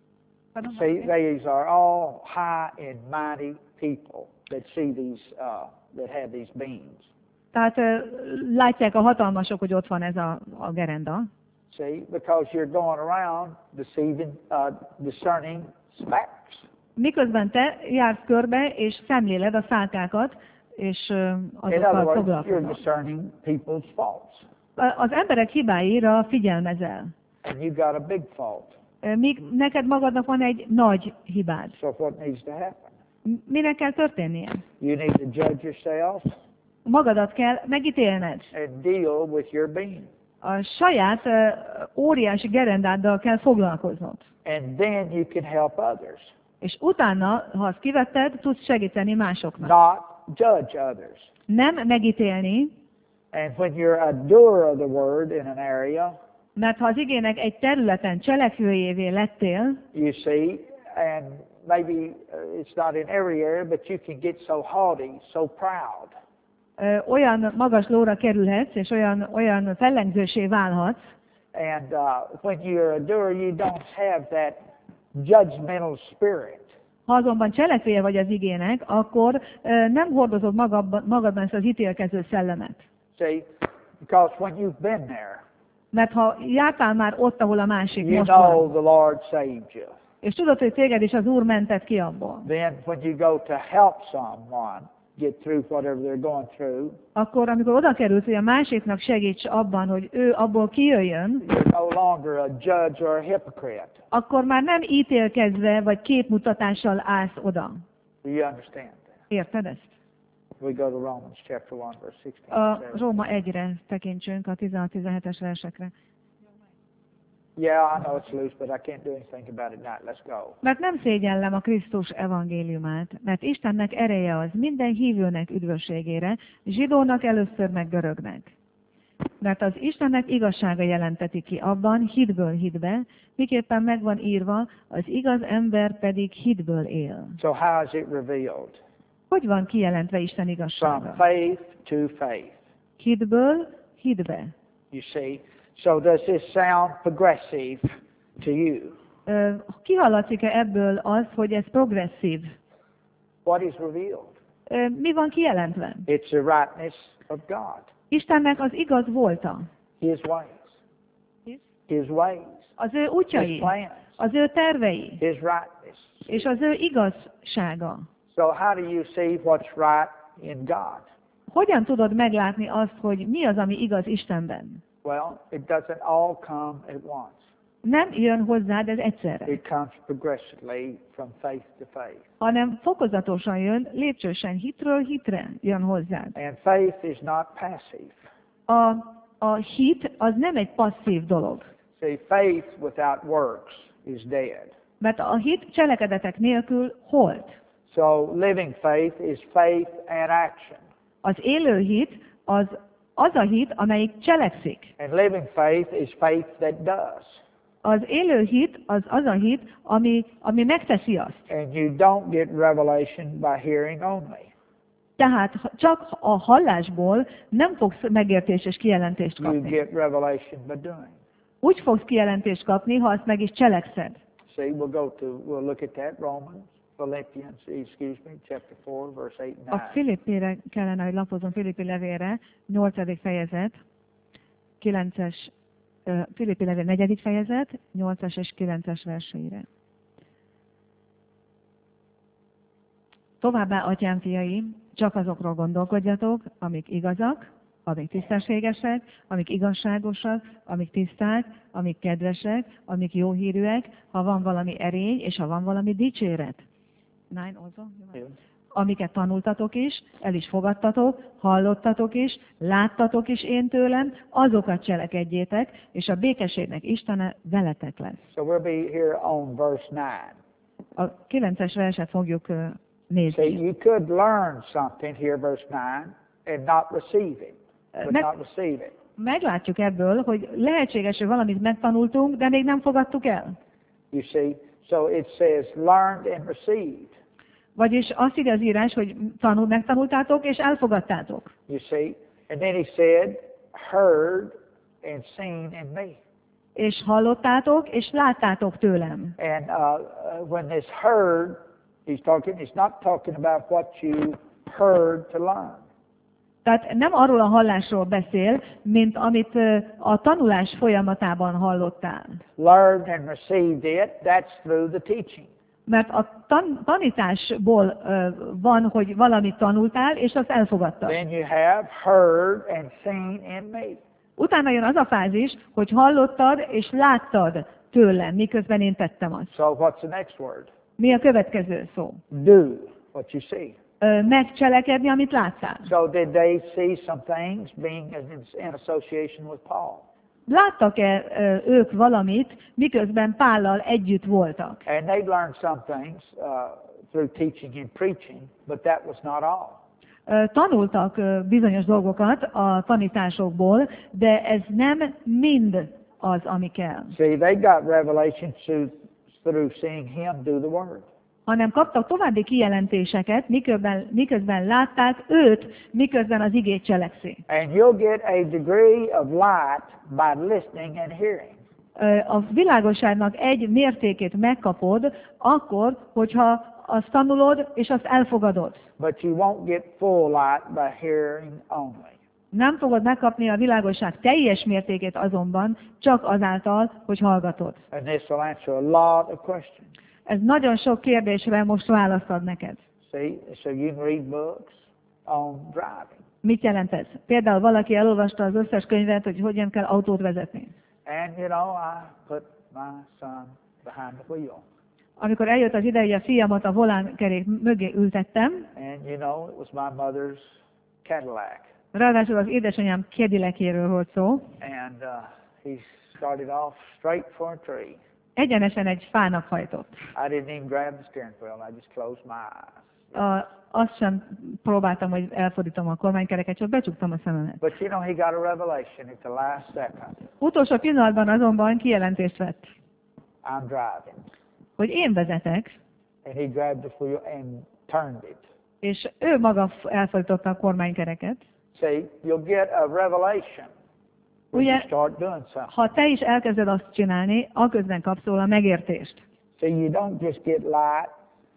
See, these are all high and mighty people that see these, uh, that have these beams. Tehát ö, látják a hatalmasok, hogy ott van ez a, a gerenda. See, because you're going around deceiving, uh, discerning specks. Miközben te jársz körbe, és szemléled a szálkákat, és ö, In other azokkal words, you're foglalkozol. discerning people's faults. Az emberek hibáira figyelmezel. And you've got a big fault. Ö, Míg neked magadnak van egy nagy hibád. So what needs to happen? M- Minek kell történnie? You need to judge yourself Magadat kell megítélned. and deal with your being. A saját ö, óriási gerendáddal kell foglalkoznod. And then you can help others, És utána, ha azt kivetted, tudsz segíteni másoknak. not judge others. Nem megítélni, And when you're a doer of the word in an area, mert ha az igének egy területen cselekvőjévé lettél, you see, and maybe uh, it's not in every area, but you can get so haughty, so proud. ö, olyan magas lóra kerülhetsz, és olyan, olyan fellengzősé válhatsz, And uh, when you're a doer, you don't have that judgmental spirit. ha azonban cselekvője vagy az igének, akkor ö, nem hordozod magadban, magadban ezt az ítélkező szellemet. See, because when you've been there, Mert ha jártál már ott, ahol a másik You most know van, the Lord saved you. és tudod, hogy téged is az Úr mentett ki abból, Then when you go to help someone get through whatever they're going through, akkor amikor oda kerülsz, hogy a másiknak segíts abban, hogy ő abból kijöjjön, you're no longer a judge or a hypocrite. akkor már nem ítélkezve vagy képmutatással állsz oda. Do you understand that? Érted ezt? We go to Romans chapter one, verse sixteen. A and seventeen. Róma egyre tekintsünk, a tizenhat-tizenhetes versekre. Yeah, I know it's loose, but I can't do anything about it now. Let's go. Mert nem szégyellem a Krisztus evangéliumát, mert Istennek ereje az minden hívőnek üdvösségére, zsidónak először meg görögnek. Mert az Istennek igazsága jelenteti ki abban, hitből hitbe, miképpen megvan írva, az igaz ember pedig hitből él. So how is it revealed? Hogy van kijelentve Isten From igazsága? faith to faith. Hitből hitbe. You see? So does this sound progressive to you? Ö, Kihallatszik-e ebből az, hogy ez progresszív? What is revealed? Ö, Mi van kijelentve? It's the rightness of God. Istennek az igaz volta. His ways. His ways. Az ő His útjai, plans. az ő tervei, His rightness. és az ő igazsága. So how do you see what's right in God? Hogyan tudod meglátni azt, hogy mi az, ami igaz Istenben? Well, it doesn't all come at once. Nem jön hozzád ez egyszerre, It comes progressively from faith to faith. hanem fokozatosan jön, lépcsősen hitről hitre jön hozzád. And faith is not passive. A, a hit az nem egy passzív dolog, See, faith without works is dead. mert a hit cselekedetek nélkül holt. So living faith is faith and action. Az élő hit az az a hit, amelyik cselekszik. And living faith is faith that does. Az élő hit az az a hit, ami, ami megteszi azt. And you don't get revelation by hearing only. Tehát ha- csak a hallásból nem fogsz megértés és kijelentést You kapni. get revelation by doing. Úgy fogsz kijelentést kapni, ha azt meg is cselekszed. See, we'll go to, we'll look at that, Romans, Philippians, excuse me, chapter four, verse eight and A nine. Filippire kellene, hogy lapozom, Filippi levélre, nyolcadik fejezet, kilences, ö, Filippi levél negyedik fejezet, nyolcas és kilences verseire. Továbbá, atyám fiai, csak azokról gondolkodjatok, amik igazak, amik tisztességesek, amik igazságosak, amik tiszták, amik kedvesek, amik jóhírűek, ha van valami erény, és ha van valami dicséret. Nine also? Yeah. Amiket tanultatok is, el is fogadtatok, hallottatok is, láttatok is én tőlem, azokat cselekedjétek, és a békességnek Istene veletek lesz. So we'll be here on verse nine. A kilences verset fogjuk ö, See, nézni. you could learn something here, verse nine, and not receive it, but Meg- not receive it. Meglátjuk ebből, hogy lehetséges, hogy valamit megtanultunk, de még nem fogadtuk el. You see, so it says learned and received. Vagyis azt írja az írás, hogy tanul, megtanultátok és elfogadtátok. You see, and then he said, heard and seen in me. És hallottátok és láttátok tőlem. And uh, uh, when this heard, he's talking. He's not talking about what you heard to learn. Tehát nem arról a hallásról beszél, mint amit ö, a tanulás folyamatában hallottál. Learned and received it. That's through the teaching. Mert a tan- tanításból ö, van, hogy valamit tanultál, és azt elfogadtad. Then you have heard and seen in me. Utána jön az a fázis, hogy hallottad és láttad tőlem, miközben én tettem azt. So what's the next word? Mi a következő szó? Do what you see. Ö, Megcselekedni, amit láttál. So did they see some things being in, in association with Paul? Láttak-e ö, ők valamit, miközben Pállal együtt voltak? And they learned some things uh, through teaching and preaching, but that was not all. Ö, Tanultak ö, bizonyos dolgokat a tanításokból, de ez nem mind az, ami kell. See, they got revelation through, through seeing him do the word. Hanem kaptak további kijelentéseket, miközben, miközben látták őt, miközben az igét cselekszi. And you'll get a degree of light by listening and hearing. Ö, A világosságnak egy mértékét megkapod akkor, hogyha azt tanulod és azt elfogadod. But you won't get full light by hearing only. Nem fogod megkapni a világosság teljes mértékét azonban, csak azáltal, hogy hallgatod. And this will answer a lot of questions. Ez nagyon sok kérdésre most választ ad neked. See, so you can read books on driving. Mit jelent ez? Például valaki elolvasta az összes könyvet, hogy hogyan kell autót vezetni. And you know, I put my son behind the wheel. Amikor eljött az ide, hogy a fiamat a volánkerék mögé ültettem, And you know, it was my mother's Cadillac. ráadásul az édesanyám Cadillacéről volt szó, And uh, he started off straight for a tree. egyenesen egy fának hajtott. I didn't even grab the steering wheel. I just closed my eyes. A, azt sem próbáltam, hogy elfordítom a kormánykereket, csak becsuktam a szememet. But you know, he got a revelation at the last second. Utolsó pillanatban azonban kijelentést vett, I'm driving. hogy én vezetek, And he grabbed the wheel and turned it. és ő maga elfordította a kormánykereket. See, you'll get a revelation when you Ugye, start doing something. ha te is elkezded azt csinálni, aközben kapsz róla megértést. See, you don't just get light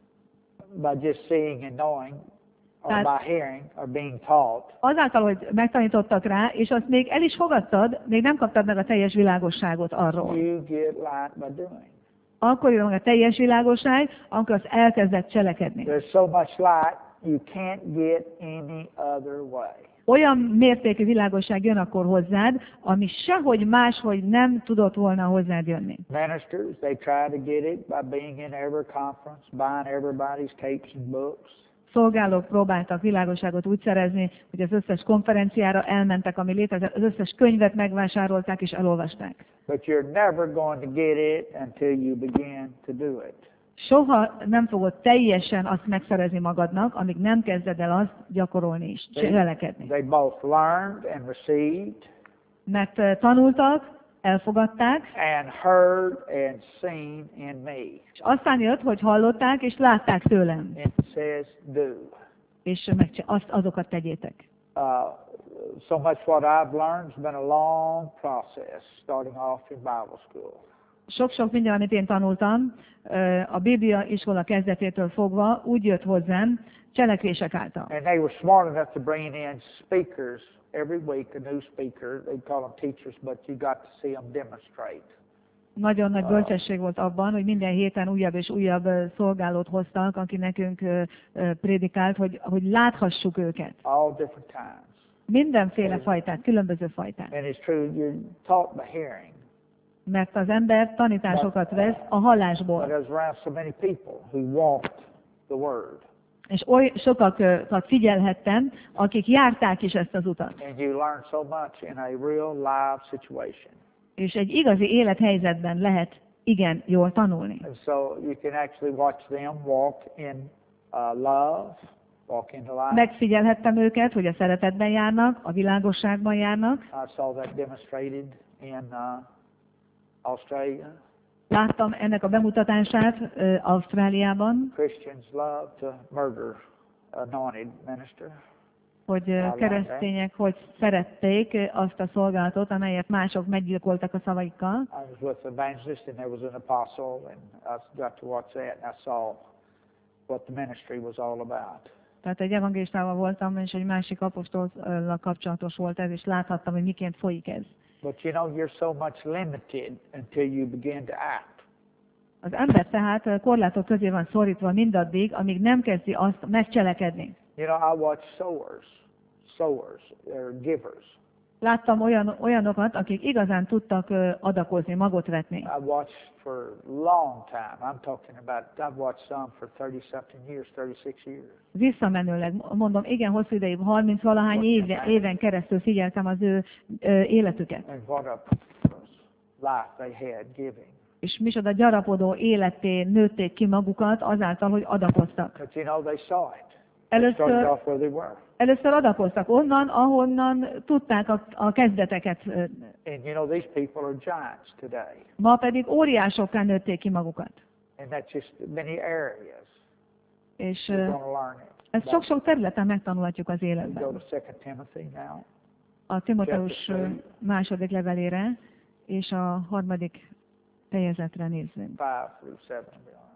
by just seeing and knowing, or That- by hearing, or being taught. Azáltal, hogy megtanítottak rá, és azt még el is fogadtad, még nem kaptad meg a teljes világosságot arról. You get light by doing. Akkor jön meg a teljes világosság, amikor azt elkezdett cselekedni. There's so much light, you can't get any other way. Olyan mértékű világosság jön akkor hozzád, ami sehogy máshogy nem tudott volna hozzád jönni. Ministers, they try to get it by being in every conference, buying everybody's tapes and books. Szolgálók próbáltak világosságot úgy szerezni, hogy az összes konferenciára elmentek, ami létezett, az összes könyvet megvásárolták és elolvasták. But you're never going to get it until you begin to do it. Soha nem fogod teljesen azt megszerezni magadnak, amíg nem kezded el azt gyakorolni és cselekedni. They both learned and received Mert eh, tanultak, elfogadták, and heard and seen in me. és aztán jött, hogy hallották és látták tőlem, It says do. és megcsi- azt, azokat tegyétek. Uh, so much what I've learned has been a long process, starting off in Bible school. Sok-sok minden, amit én tanultam, eh, a Biblia iskola kezdetétől fogva úgy jött hozzám, cselekvések által. And they were smart enough to bring in speakers every week, a new speaker. They call them teachers, but you got to see them demonstrate. Nagyon nagy bölcsesség volt abban, hogy minden héten újabb és újabb eh, szolgálót hoztak, aki nekünk eh, eh, prédikált, hogy, hogy láthassuk őket. All different times. Mindenféle fajtát, különböző fajtát. And it's true, you're taught by hearing. Mert az ember tanításokat vesz a But hallásból. I was around so many people who walked the Word. És oly sokakat figyelhettem, akik járták is ezt az utat. And you learn so much in a real live situation. És egy igazi élethelyzetben lehet igen jól tanulni. And so you can actually watch them walk in uh, love, walk into life. Megfigyelhettem őket, hogy a szeretetben járnak, a világosságban járnak. I saw that demonstrated in uh, Australia. Láttam ennek a bemutatását ö, Ausztráliában, Christians love to murder anointed minister. hogy ö, keresztények hogy szerették ö, azt a szolgálatot, amelyet mások meggyilkoltak a szavaikkal. I was with an evangelist and there was an apostle and I got to watch that and I saw what the ministry was all about. Tehát egy evangélistával voltam, és egy másik apostollal kapcsolatos volt ez, és láthattam, hogy miként folyik ez. But you know, you're so much limited until you begin to act. Az ember tehát korlátok közé van szorítva mindaddig, amíg nem kezdi azt megcselekedni. You know, I watch sowers, sowers, they're givers. Láttam olyan, olyanokat, akik igazán tudtak ö, adakozni, magot vetni. I watched for a long time. I'm talking about, I've watched some for thirty something years, thirty-six years. Visszamenőleg, mondom, igen, hosszú ideig, harminc-valahány éve, éven keresztül figyeltem az ő ö, életüket. And what a life they had giving. És micsoda gyarapodó életé nőtték ki magukat azáltal, hogy adakoztak. But you know, they saw it. They started Először, off where they were. először adakoztak onnan, ahonnan tudták a, a kezdeteket. ö, And you know, these people are giants today. Ma pedig óriásokká nőtték ki magukat. And that's just many areas. És You're ö, going to learn it. ezt sok-sok területen megtanulhatjuk az We go életben. to Second Timothy now. A Timoteus ö, második levelére és a harmadik fejezetre nézzünk. Five through seven.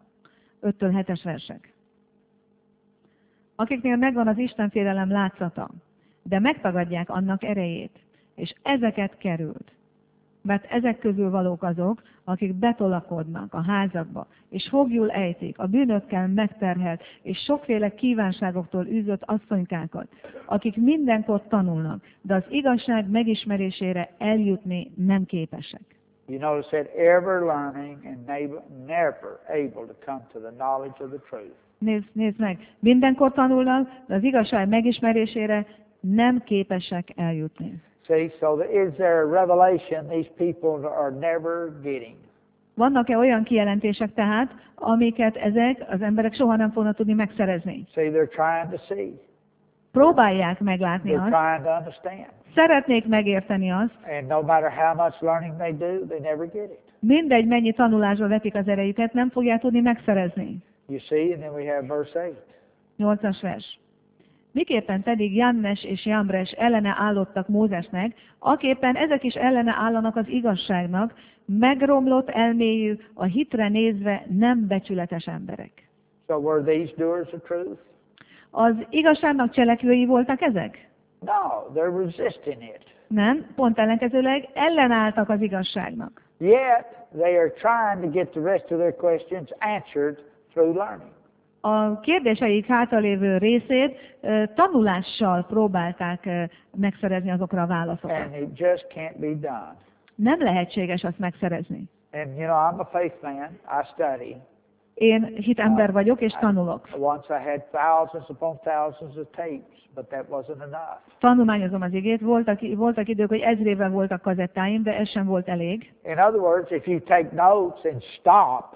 öttől hetes versek. Akiknél megvan az Isten félelem látszata, de megtagadják annak erejét. És ezeket került. Mert ezek közül valók azok, akik betolakodnak a házakba, és foglyul ejtik a bűnökkel megterhelt, és sokféle kívánságoktól űzött asszonykákat, akik mindenkor tanulnak, de az igazság megismerésére eljutni nem képesek. You notice that ever learning and never, never able to come to the knowledge of the truth. Nézd, nézd meg, mindenkor tanulnak, de az igazság megismerésére nem képesek eljutni. See, so there, is there a revelation these people are never getting? Vannak-e olyan kijelentések tehát, amiket ezek az emberek soha nem fognak tudni megszerezni? See, they're trying to see. Próbálják meglátni They're azt, trying to understand. szeretnék megérteni azt, And no matter how much learning they do, they never get it. mindegy mennyi tanulásba vetik az erejüket, nem fogják tudni megszerezni. You see, and then we have verse eight. nyolcas vers. Miképpen pedig Jannes és Jambres ellene állottak Mózesnek, aképpen ezek is ellene állanak az igazságnak, megromlott elméjű, a hitre nézve nem becsületes emberek. So were these doers of truth? Az igazságnak cselekvői voltak ezek? No, they're resisting it. Nem, pont ellenkezőleg ellenálltak az igazságnak. Yet they are trying to get the rest of their questions answered through learning. A kérdéseik hátralévő részét ö, tanulással próbálták ö, megszerezni azokra a válaszokat. And it just can't be done. Nem lehetséges azt megszerezni. And you know, I'm a faith man. I study. Én hitember vagyok és tanulok. Once I had thousands upon thousands of tapes, but that wasn't enough. Tanulmányozom az igét, voltak, voltak idők, hogy ezrével voltak kazettáim, de ez sem volt elég. In other words, if you take notes and stop,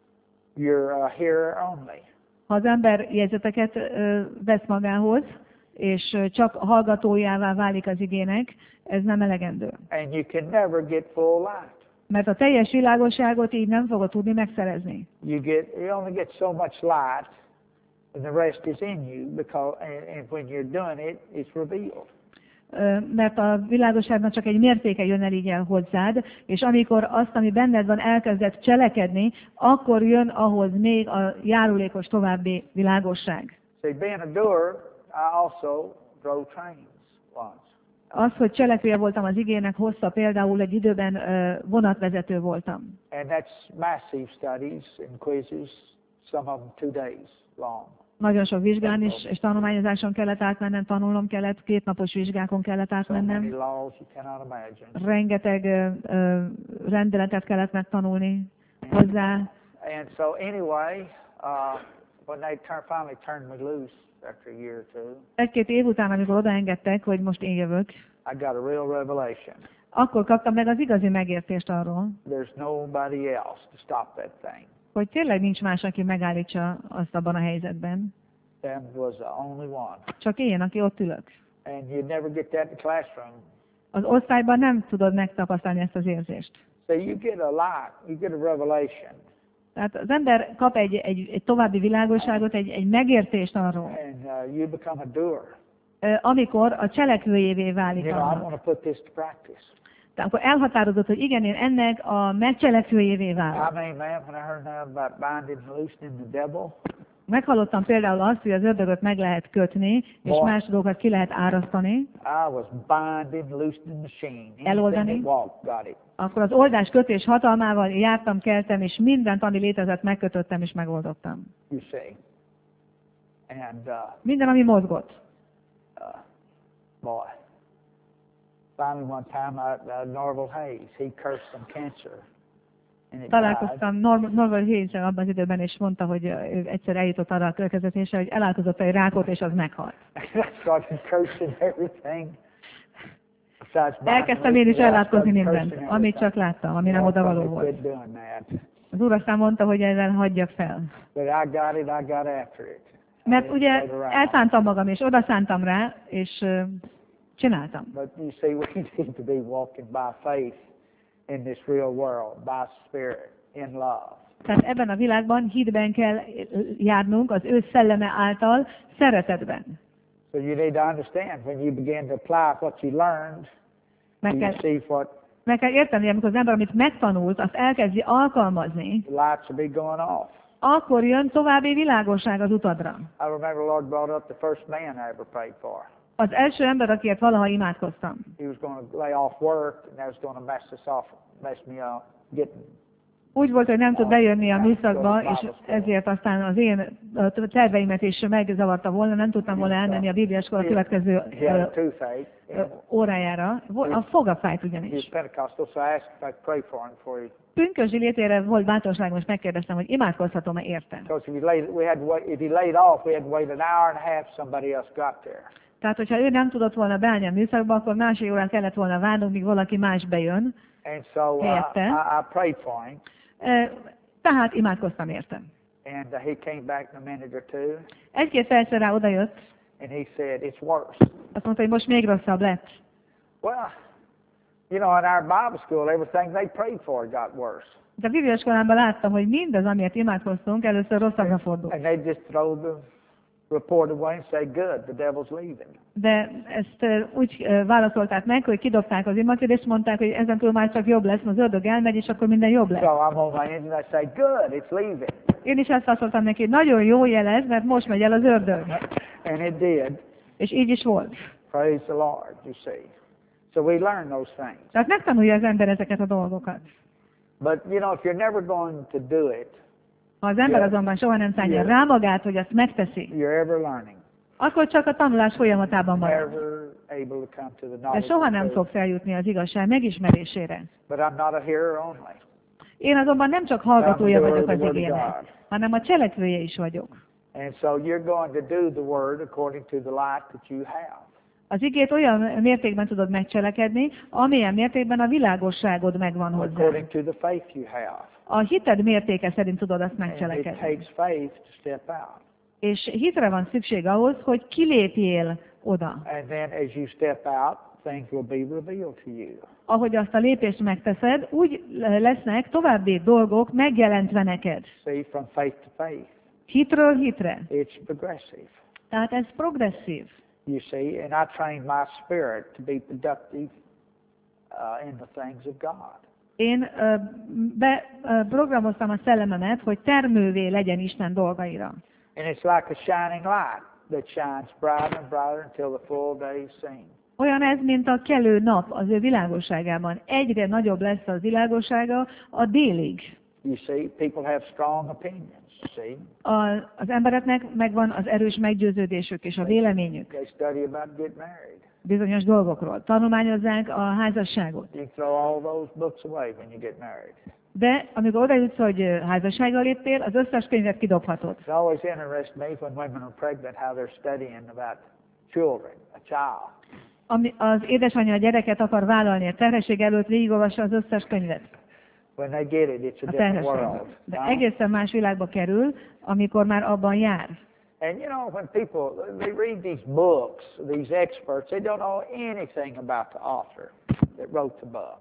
you're a hearer only. Ha az ember jegyzeteket ö, vesz magához, és ö, csak hallgatójává válik az igének, ez nem elegendő. And you can never get full light. Mert a teljes világosságot így nem fogod tudni megszerezni. You get you only get so much light, and the rest is in you because and, and when you're doing it, it's revealed. Ö, Mert a világosságnak csak egy mértéke jön el így el hozzád, és amikor azt, ami benned van, elkezdett cselekedni, akkor jön ahhoz még a járulékos további világosság. See, being a doer, I also drove trains once. Az, hogy cselekvője voltam az igének, hozta például egy időben ö, vonatvezető voltam. And that's massive studies and quizzes, some of them two days long. Nagyon sok vizsgán is, és tanulmányozáson kellett átmennem, tanulnom kellett, kétnapos vizsgákon kellett So many átmennem. laws you cannot imagine. Rengeteg ö, ö, rendeletet kellett megtanulni hozzá. And so anyway, uh, when they turn, finally turned me loose after a year or two, Egy-két év után, amikor odaengedtek, hogy most én jövök, I got a real revelation. akkor kaptam meg az igazi megértést arról, There's nobody else to stop that thing. hogy tényleg nincs más, aki megállítsa azt abban a helyzetben. That was the only one. Csak én, aki ott ülök. And you'd never get that in the classroom. Az osztályban nem tudod megtapasztalni ezt az érzést. So you get a light, you get a revelation, Tehát az ember kap egy, egy, egy további világosságot, egy, egy megértést arról, and uh, you become a doer. ö, amikor a cselekvőjévé válik You know, I annak. want to put this to practice. Tehát akkor elhatározott, hogy igen, én ennek a megcselekvőjévé I válok. mean, man, when I heard now about binding and loosening the devil, Meghallottam például azt, hogy az ördögöt meg lehet kötni, és Boy. más dolgokat ki lehet árasztani, I was binding, loosening the machine. Eloldani. Anything that walked got it. akkor az oldás kötés hatalmával jártam, keltem, és mindent, ami létezett, megkötöttem és megoldottam. You see. And, uh, Minden, ami mozgott. uh, boy, finally one time, I, uh, Norval Hayes, he cursed some cancer. And it died. Találkoztam Norm- Norval Hayes-el abban az időben, és mondta, hogy ő egyszer eljutott arra a következtetésre, hogy elálkozott egy rákot, és az meghalt. I started cursing everything. Besides binding, Elkezdtem én is loosening, I ellátkozni started mindent, cursing amit everything. csak láttam, ami nem Lord told odavaló me volt. quit doing that. Az Úr aztán mondta, hogy ezzel hagyjak fel. But I got it, I got after it. I Mert didn't ugye wait around. elszántam magam, és odaszántam rá, és ö, csináltam. But you see, we need to be walking by faith in this real world, by spirit, in love. Tehát ebben a világban hitben kell járnunk, az ő szelleme által, szeretetben. So you need to understand, when you begin to apply what you learned, Meg you kell, see what meg kell érteni, amikor az ember, amit megtanult, azt elkezdi alkalmazni, the lights will be going off. akkor jön további világosság az utadra. I remember the Lord brought up the first man I ever prayed for. Az első ember, akiért valaha imádkoztam. He was going to lay off work, and that was going to mess us off, mess me up, getting. Úgy volt, hogy nem tud bejönni a műszakba, és ezért aztán az én ö, terveimet is megzavarta volna, nem tudtam volna elmenni a bibliaiskola következő He had ö, a toothache. ö, órájára. Vo- A foga fájt He was ugyanis. Pentecostal, so I asked if I could pray for him before he. Pünkösdi létére volt bátorság, most megkérdeztem, hogy imádkozhatom-e érte. Because if he laid, we had to wait, if he laid off, we had to wait an hour and a half. Somebody else got there. Tehát, hogyha ő nem tudott volna beállni a műszakba, akkor másfél órán kellett volna várnunk, míg valaki más bejön. And so uh, Helyette. I, I prayed for him, Ö, Tehát imádkoztam érte. and uh, he came back in a minute or two, Egy-két percre rá odajött, and he said, "It's worse." azt mondta, hogy most még rosszabb lett. Well, you know, in our Bible school, everything they prayed for got worse. De a bibliaiskolában láttam, hogy mindaz, amiért imádkoztunk, először rosszabbra fordult. And they just throw the report away and say, "Good, the devil's leaving." De ezt ö, úgy ö, válaszolták meg, hogy kidobták az imatét, és mondták, hogy ezen túl már csak jobb lesz, az ördög elmegy, és akkor minden jobb So lesz. I'm on my engine, I say, "Good, it's leaving." Én is azt válaszoltam neki, hogy nagyon jó jelez, mert most megy el az ördög. And it did. És így is volt. Praise the Lord, you see. So we learn those things. Tehát megtanulja az ember ezeket a dolgokat. But, you know, if you're never going to do it, Ha az ember Yeah. azonban soha nem szállja Yeah. rá magát, hogy azt megteszi, you're ever learning, akkor csak a tanulás folyamatában marad. never able to come to the De knowledge soha of nem truth. fogsz eljutni az igazság megismerésére. But I'm not a hearer only. Én azonban nem csak hallgatója I'm the vagyok doer of az the word of igének, God. hanem a cselekvője is vagyok. And so you're going to do the word according to the light that you have. Az igét olyan mértékben tudod megcselekedni, amilyen mértékben a világosságod megvan hozzá. According to the faith you have. A hited mértéke szerint tudod azt And it megcselekedni. takes faith to step out. És hitre van szükség ahhoz, hogy kilépjél oda. And then as you step out, things will be revealed to you. Ahogy azt a lépést megteszed, úgy lesznek további dolgok megjelentve neked. See, from faith to faith, Hitről hitre. it's progressive. Tehát ez progresszív. You see, and I trained my spirit to be productive uh, in the things of God. Én ö, be, ö, programoztam a szellememet, hogy termővé legyen Isten dolgaira. And it's like a shining light that shines brighter and brighter until the full day is seen. Olyan ez, mint a kelő nap az ő világosságában. Egyre nagyobb lesz az világossága a délig. You see, people have strong opinions, see. A, az embereknek megvan az erős meggyőződésük és a véleményük They study about getting married. bizonyos dolgokról. Tanulmányozzák a házasságot. You throw all those books away when you get married. De amikor oda jutsz, hogy ö, házassággal léptél, az összes könyvet kidobhatod. It always interests me when women are pregnant how they're studying about children, a child. Ami az édesanyja a gyereket akar vállalni, a terhesség előtt végigolvassa az összes könyvet. When they get it, it's a A different terhesség. world. De Huh? egészen más világba kerül, amikor már abban jár. And you know, when people they read these books, these experts, they don't know anything about the author that wrote the book.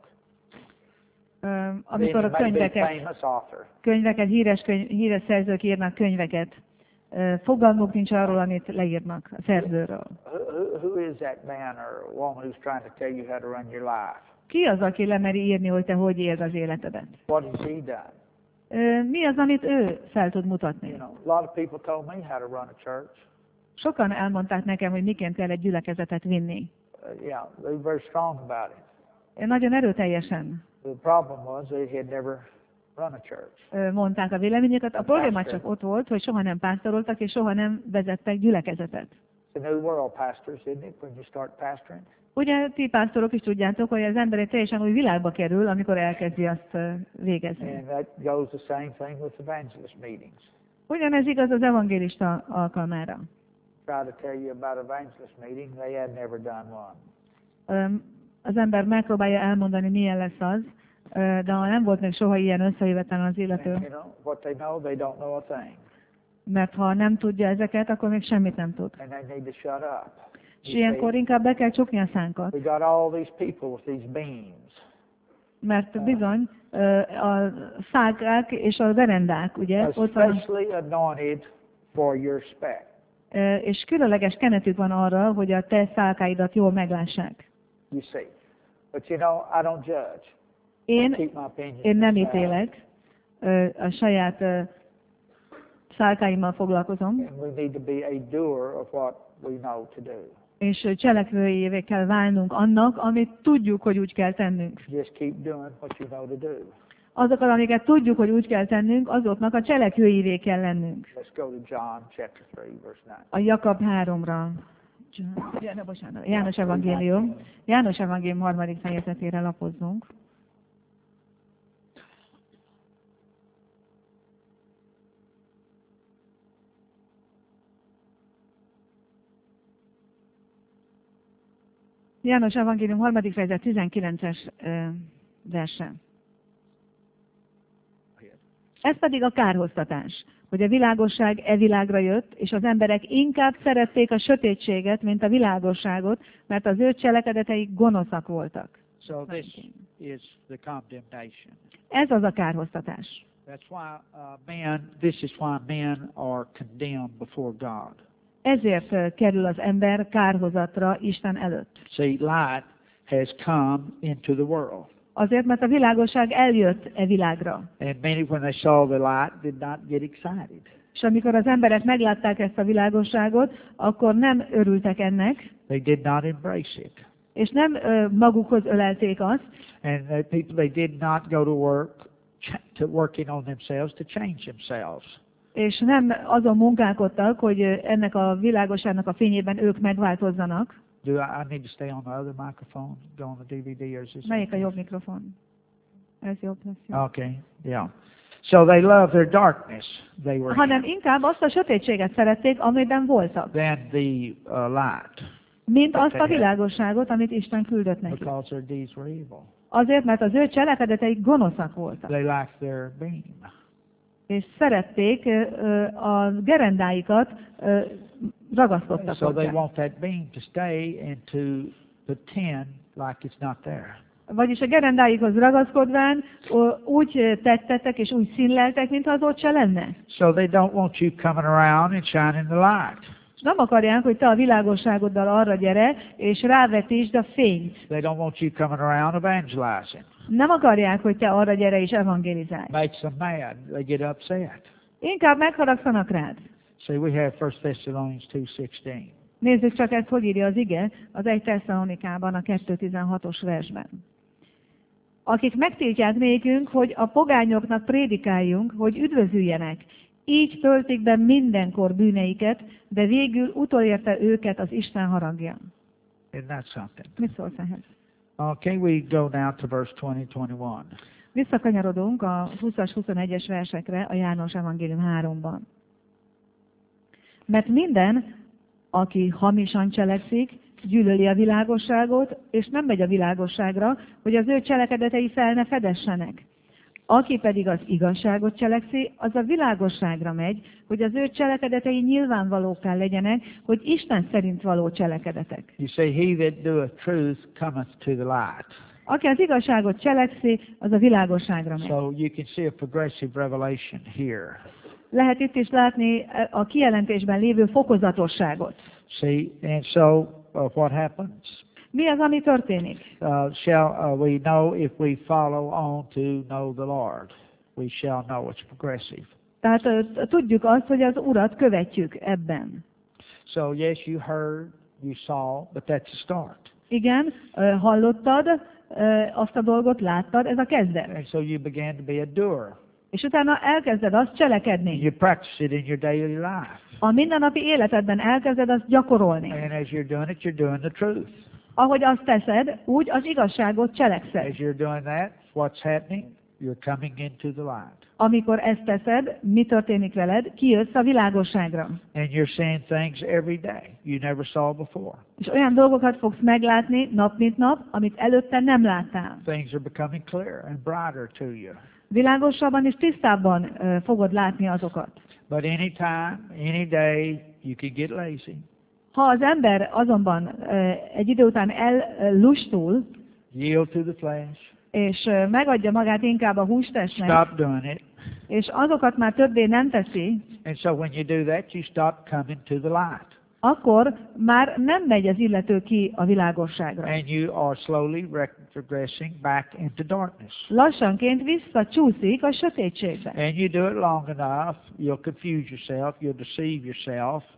Ö, Even Amikor a maybe a könyveket, famous author. könyveket híres, könyv, híres szerzők írnak könyveket, ö, fogalmuk nincs arról, amit leírnak a szerzőről. Who, who, who is that man or woman who's trying to tell you how to run your life? Ki az, aki lemeri írni, hogy te hogy éld az életedet? What has he done? Ö, Mi az, amit ő fel tud You mutatni? know, a lot of people told me how to run a church. Sokan elmondták nekem, hogy miként kell egy gyülekezetet vinni. Uh, yeah, they were very strong about it. Én nagyon erőteljesen The problem was they had never run a church. ö, mondták a véleményüket. A probléma csak ott volt, hogy soha nem pásztoroltak, és soha nem vezettek gyülekezetet. It's a new world, pastors, isn't it, when you start pastoring? Ugye ti pásztorok is tudjátok, hogy az ember egy teljesen új világba kerül, amikor elkezdi azt ö, végezni. And that goes the same thing with evangelist meetings. Ugyanez igaz az evangélista alkalmára. Try to tell you about evangelist meeting, they had never done one. Ö, Az ember megpróbálja elmondani, milyen lesz az, ö, de ha nem volt még soha ilyen összejövetelen az illető, And, you know, what they know, they don't know a thing. mert ha nem tudja ezeket, akkor még semmit nem tud. And they need to shut up. És You ilyenkor see, inkább be kell csukni a szánkat, we got all these people with these beams. mert bizony ö, a szálkák és a verendák, ugye, ott van, Especially anointed for your spec. ö, és különleges kenetük van arra, hogy a te szálkáidat jól meglássák. You see. But you know, I don't judge. I Én, keep my opinion. én nem to myself. ítélek, ö, a saját ö, szálkáimmal foglalkozom, And we need to be a doer of what we know to do. és cselekvőjévé kell válnunk annak, amit tudjuk, hogy úgy kell tennünk. Just keep doing what you know to do. Azokat, amiket tudjuk, hogy úgy kell tennünk, azoknak a cselekvőjévé kell lennünk. Let's go to John chapter three, verse nine. A Jakab háromra. Ja, ne, bocsánat, János Evangélium. János Evangélium harmadik fejezetére lapozzunk. János Evangélium harmadik fejezet tizenkilences ö, verse. Ez pedig a kárhoztatás, hogy a világosság e világra jött, és az emberek inkább szerették a sötétséget, mint a világosságot, mert az ő cselekedeteik gonoszak voltak. So this is the condemnation. Ez az a kárhoztatás. That's why uh, men. This is why men are condemned before God. Ezért ö, kerül az ember kárhozatra Isten előtt. See, light has come into the world. Azért, mert a világosság eljött e világra. And many, when they saw the light, did not get excited. És amikor az emberek meglátták ezt a világosságot, akkor nem örültek ennek, They did not embrace it. és nem ö, magukhoz ölelték azt, And the people, they did not go to work, ch- to working on themselves to change themselves. és nem azon munkálkodtak, hogy ö, ennek a világosságnak a fényében ők megváltozzanak. Do I, I need to stay on the other microphone, go on the D V D, or is this? Melyik a jobb mikrofon? Ez jobb lesz. Jó. Okay, yeah. So they loved their darkness. They were Hanem inkább azt a sötétséget szerették, amiben voltak, than the uh, light, mint azt a világosságot, amit Isten küldött neki. because their deeds were evil. Azért, mert az ő cselekedeteik gonoszak voltak, They lacked their beam. és szerették ö, ö, a gerendáikat ö, ragaszkodtak So they hozzá. want that beam to stay and to pretend like it's not there. Vagyis a gerendáikhoz ragaszkodván ö, úgy tettettek és úgy színleltek, mintha az ott se lenne. So they don't want you coming around and shining the light. És nem akarják, hogy te a világosságoddal arra gyere, és rávetítsd a fényt. They don't want you coming around evangelizing. Nem akarják, hogy te arra gyere és evangelizálj. Makes them mad. They get upset. Inkább megharagszanak rád. See, we have First Thessalonians two sixteen. Nézzük csak ezt, hogy írja az ige, az egy Tesszalonikában, a kettő tizenhatos versben. Akik megtiltják nékünk, hogy a pogányoknak prédikáljunk, hogy üdvözüljenek, így töltik be mindenkor bűneiket, de végül utolérte őket az Isten haragja. Isn't that something? Mit szólsz ehhez? Okay, we go now to verse twenty, twenty-one. Visszakanyarodunk a húszas huszonegyes versekre a János Evangélium háromban. Mert minden, aki hamisan cselekszik, gyűlöli a világosságot, és nem megy a világosságra, hogy az ő cselekedetei fel ne fedessenek. Aki pedig az igazságot cselekszi, az a világosságra megy, hogy az ő cselekedetei nyilvánvalóká legyenek, hogy Isten szerint való cselekedetek. You say, he that doeth truth cometh to the light. Aki az igazságot cselekszi, az a világosságra megy. So you can see a progressive revelation here. Lehet itt is látni a kijelentésben lévő fokozatosságot. See, and so uh, what happens? Mi az, ami történik? Uh, shall uh, we know if we follow on to know the Lord? We shall know it's progressive. Tehát ö, tudjuk azt, hogy az Urat követjük ebben. So yes, you heard, you saw, but that's the start. Igen, ö, hallottad ö, azt a dolgot, láttad, ez a kezdet. And so you began to be a doer. És utána elkezded azt cselekedni. You practice it in your daily life. A mindennapi életedben elkezded azt gyakorolni. And as you're doing it, you're doing the truth. Ahogy azt teszed, úgy az igazságot cselekszed. As you're doing that, what's happening? You're coming into the light. Amikor ezt teszed, mi történik veled? Kijössz a világosságra. And you're seeing things every day you never saw before. És olyan dolgokat fogsz meglátni nap mint nap, amit előtte nem láttál. Things are becoming clearer and brighter to you. Világosabban és tisztábban uh, fogod látni azokat. But anytime, any day, you can get lazy. Ha az ember azonban uh, egy idő után ellustul, Yield to the flesh. és uh, megadja magát inkább a hústestnek, Stop doing it. és azokat már többé nem teszi, And so when you do that, you stop coming to the light. akkor már nem megy az illető ki a világosságra. And you are slowly regressing back into darkness. Lassanként visszacsúszik a sötétségbe. And you do it long enough, you'll confuse yourself, you'll deceive yourself,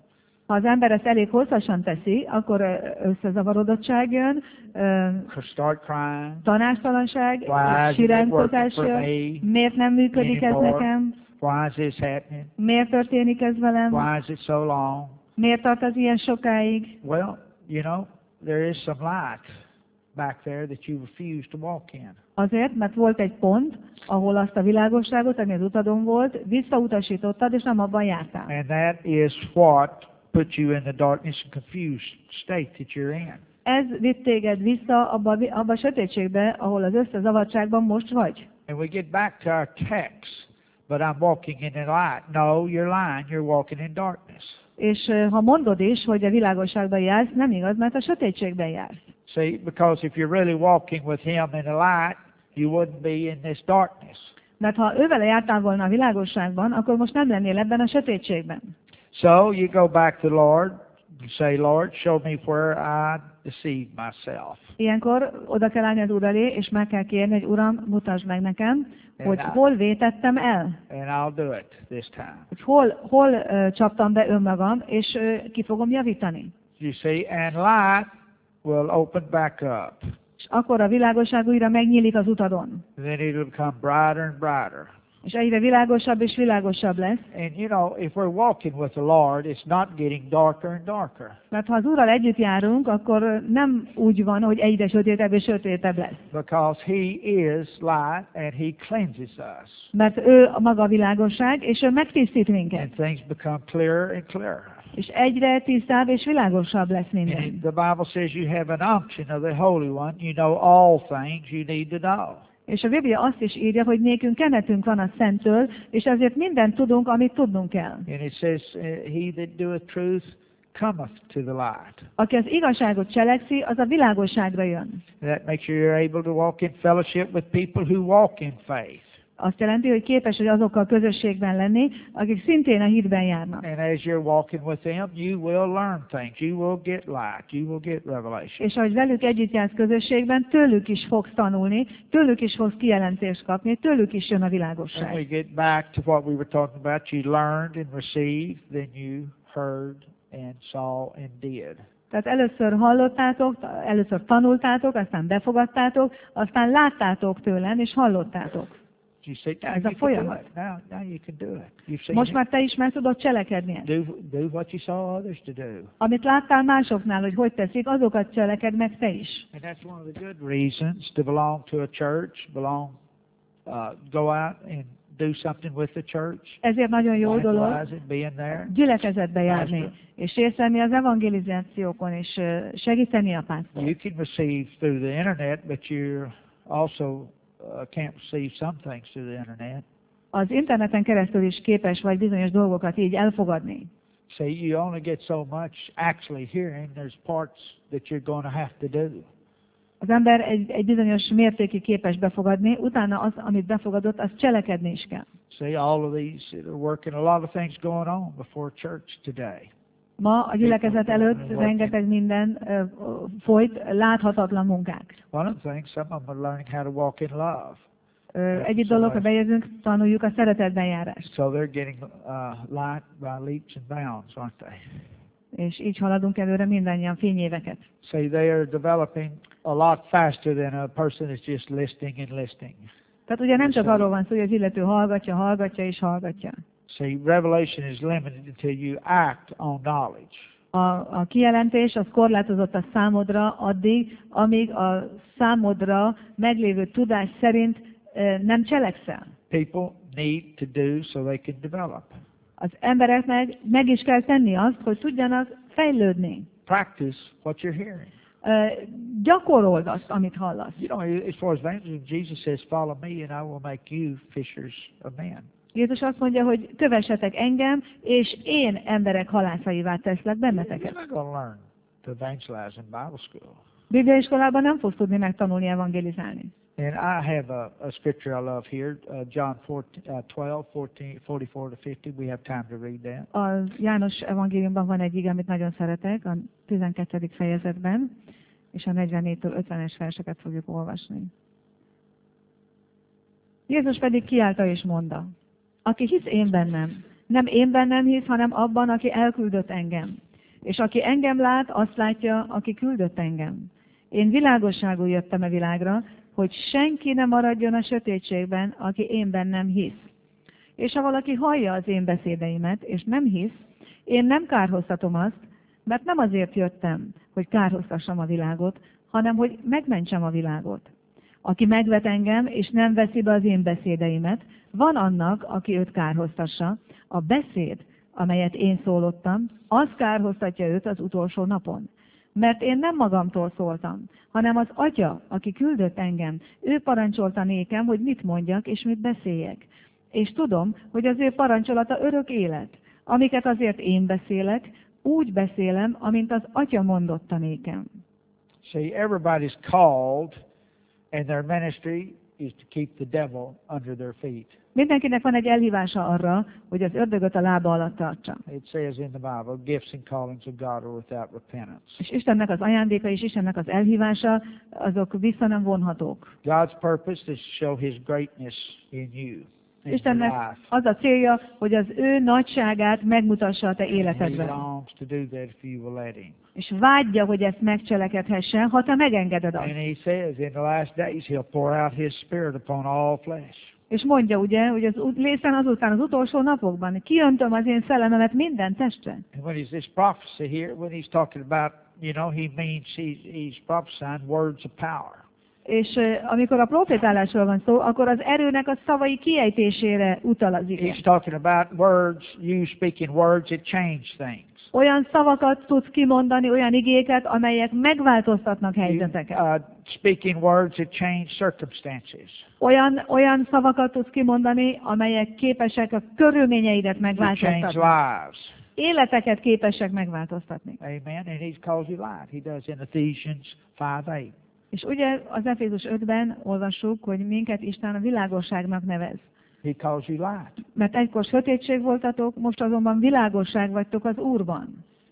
Ha az ember ezt elég hosszasan teszi, akkor ö, összezavarodottság jön, ö, Start crying. tanástalanság, Why isn't it siránkozás working for jön, me miért nem működik ez anymore? nekem, Why is this happening? miért történik ez velem, Why is it so long? miért tart az ilyen sokáig. Well, you know, there is some light back there that you refuse to walk in. Azért, mert volt egy pont, ahol azt a világosságot, ami az utadon volt, visszautasítottad, és nem abban jártál. And that is what put you in the darkness and confused state that you're in. Ez vitt téged vissza abba, abba a sötétségbe, ahol az összezavartságban most vagy. And we get back to our text, but I'm walking in the light. No, you're lying. You're walking in darkness. És uh, ha mondod is, hogy a világosságban jársz, nem igaz, mert a sötétségben jársz. See, because if you're really walking with Him in the light, you wouldn't be in this darkness. Mert ha ővele jártál volna a világosságban, akkor most nem lennél ebben a sötétségben. So you go back to the Lord and say, Lord, show me where I deceived myself. Ilyenkor oda kell állni az Úr elé, és meg kell kérni, hogy Uram, mutasd meg nekem, hogy And I- hol vétettem el, And I'll do it this time. hogy hol, hol uh, csaptam be önmagam, és uh, ki fogom javítani. You see, and light will open back up. És akkor a világosság újra megnyílik az utadon. Then it'll become brighter and brighter. És egyre világosabb és világosabb lesz. And you know, if we're walking with the Lord, it's not getting darker and darker. Mert ha az Úrral együtt járunk, akkor nem úgy van, hogy egyre sötétebb és sötétebb lesz. Because He is light and He cleanses us. Mert ő a maga világosság, és ő megtisztít minket. And things become clearer and clearer. És egyre tisztább és világosabb lesz minden. And the Bible says you have an unction of the Holy One. You know all things you need to know. És a Biblia azt is írja, hogy nékünk kenetünk van a Szenttől, és ezért mindent tudunk, amit tudnunk kell. And it says, uh, He that doeth truth cometh to the light. Aki az igazságot cselekszi, az a világosságra jön. That makes sure you're able to walk in fellowship with people who walk in faith. Azt jelenti, hogy képes vagy azokkal közösségben lenni, akik szintén a hitben járnak. And as you're walking with them, you will learn things. You will get light. You will get revelation. És ahogy velük együtt jársz közösségben, tőlük is fogsz tanulni, tőlük is fogsz kijelentést kapni, tőlük is jön a When we világosság. get back to what we were talking about, you learned and received, then you heard and saw and did. Tehát először hallottátok, először tanultátok, aztán befogadtátok, aztán láttátok tőlem, és hallottátok. You say, now Ez a you can do folyamat. it. Now, now you can do it. You've seen Most it. már te is meg tudod cselekedni ezt. Do, do what you saw others to do. Amit láttál másoknál, hogy hogy teszik, azokat cseleked meg te is. And that's one of the good reasons to belong to a church, belong, uh, go out and do something with the church. Ezért nagyon jó dolog Evangelize it, being there. gyülekezetbe járni, és részt venni az evangelizációkon, és ö, segíteni a pásztort. You can receive through the internet, but you also uh, can't receive some things through the internet. Az interneten keresztül is képes vagy bizonyos dolgokat így elfogadni. See, you only get so much actually hearing. There's parts that you're going to have to do. Az ember egy, egy bizonyos mértékig képes befogadni, utána az, amit befogadott, az cselekedni is kell. See, all of these that are working, a lot of things going on before church today. Ma a gyülekezet előtt rengeteg minden ö, folyt, láthatatlan munkák. One of the things, some of them are learning how to walk in love. Ö, Egyik dolog, ha bejövünk, tanuljuk a szeretetben járást. So they're getting uh, light by leaps and bounds, aren't they? És így haladunk előre mindannyian fényéveket. See, they are developing a lot faster than a person that's just listening and listening. Tehát ugye nem csak arról van szó, hogy az illető hallgatja, hallgatja és hallgatja. See, revelation is limited until you act on knowledge. A, a kijelentés az korlátozott a számodra addig, amíg a számodra meglévő tudás szerint e, nem cselekszel. People need to do so they can develop. Az embereknek meg is kell tenni azt, hogy tudjanak fejlődni. Practice what you're hearing. E, gyakorold azt, amit hallasz. You know, as far as evangelism, Jesus says, follow me and I will make you fishers of men. Jézus azt mondja, hogy kövessetek engem, és én emberek halászaivá teszlek You're benneteket. not going to learn to evangelize in Bible school. Bibliaiskolában nem fogsz tudni megtanulni evangelizálni. And I have a, a scripture I love here, uh, John fourteen, uh, twelve, fourteen, forty-four to fifty. We have time to read that. A János evangéliumban van egy ige, amit nagyon szeretek, a tizenkettedik fejezetben, és a negyvennégytől ötvenes verseket fogjuk olvasni. Jézus pedig kiállta és mondta, aki hisz én bennem, nem én bennem hisz, hanem abban, aki elküldött engem. És aki engem lát, azt látja, aki küldött engem. Én világosságul jöttem a világra, hogy senki ne maradjon a sötétségben, aki én bennem hisz. És ha valaki hallja az én beszédeimet, és nem hisz, én nem kárhoztatom azt, mert nem azért jöttem, hogy kárhoztassam a világot, hanem hogy megmentsem a világot. Aki megvet engem, és nem veszi be az én beszédeimet, van annak, aki őt kárhoztassa. A beszéd, amelyet én szólottam, az kárhoztatja őt az utolsó napon. Mert én nem magamtól szóltam, hanem az Atya, aki küldött engem, ő parancsolta nékem, hogy mit mondjak és mit beszéljek. És tudom, hogy az ő parancsolata örök élet. Amiket azért én beszélek, úgy beszélem, amint az Atya mondotta nékem. See, everybody's called, and their ministry is to keep the devil under their feet. Mindenkinek van egy elhívása arra, hogy az ördögöt a lába alatt tartsa. It says in the Bible, gifts and callings of God are without repentance. És Istennek az ajándéka és Istennek az elhívása, azok vissza nem vonhatók. God's purpose is to show His greatness in you, in your Istennek life. az a célja, hogy az ő nagyságát megmutassa a te And He életedben. longs to do that if you will let Him. És vágyja, hogy ezt megcselekedhesse, ha te megengeded azt. And He says in the last days He'll pour out His Spirit upon all flesh. És mondja ugye, hogy az ut- lészen azután az utolsó napokban kiöntöm az én szellememet minden testre. And when he's this prophecy here, when he's talking about, you know, he means he's, he's prophesying words of power. És uh, amikor a profétálásról van szó, akkor az erőnek a szavai kiejtésére utal az ige. He's talking about words, you speaking words that change things. Olyan szavakat tudsz kimondani, olyan igéket, amelyek megváltoztatnak You, helyzeteket. uh, speaking words that change circumstances. Olyan, olyan szavakat tudsz kimondani, amelyek képesek a körülményeidet That change megváltoztatni. lives. Életeket képesek megváltoztatni. Amen. And He calls you life. He does in Ephesians five eight. És ugye az Efézus ötben olvassuk, hogy minket Isten a világosságnak nevez. He calls you light. Mert egykor sötétség voltatok, most azonban világosság vagytok az Úrban.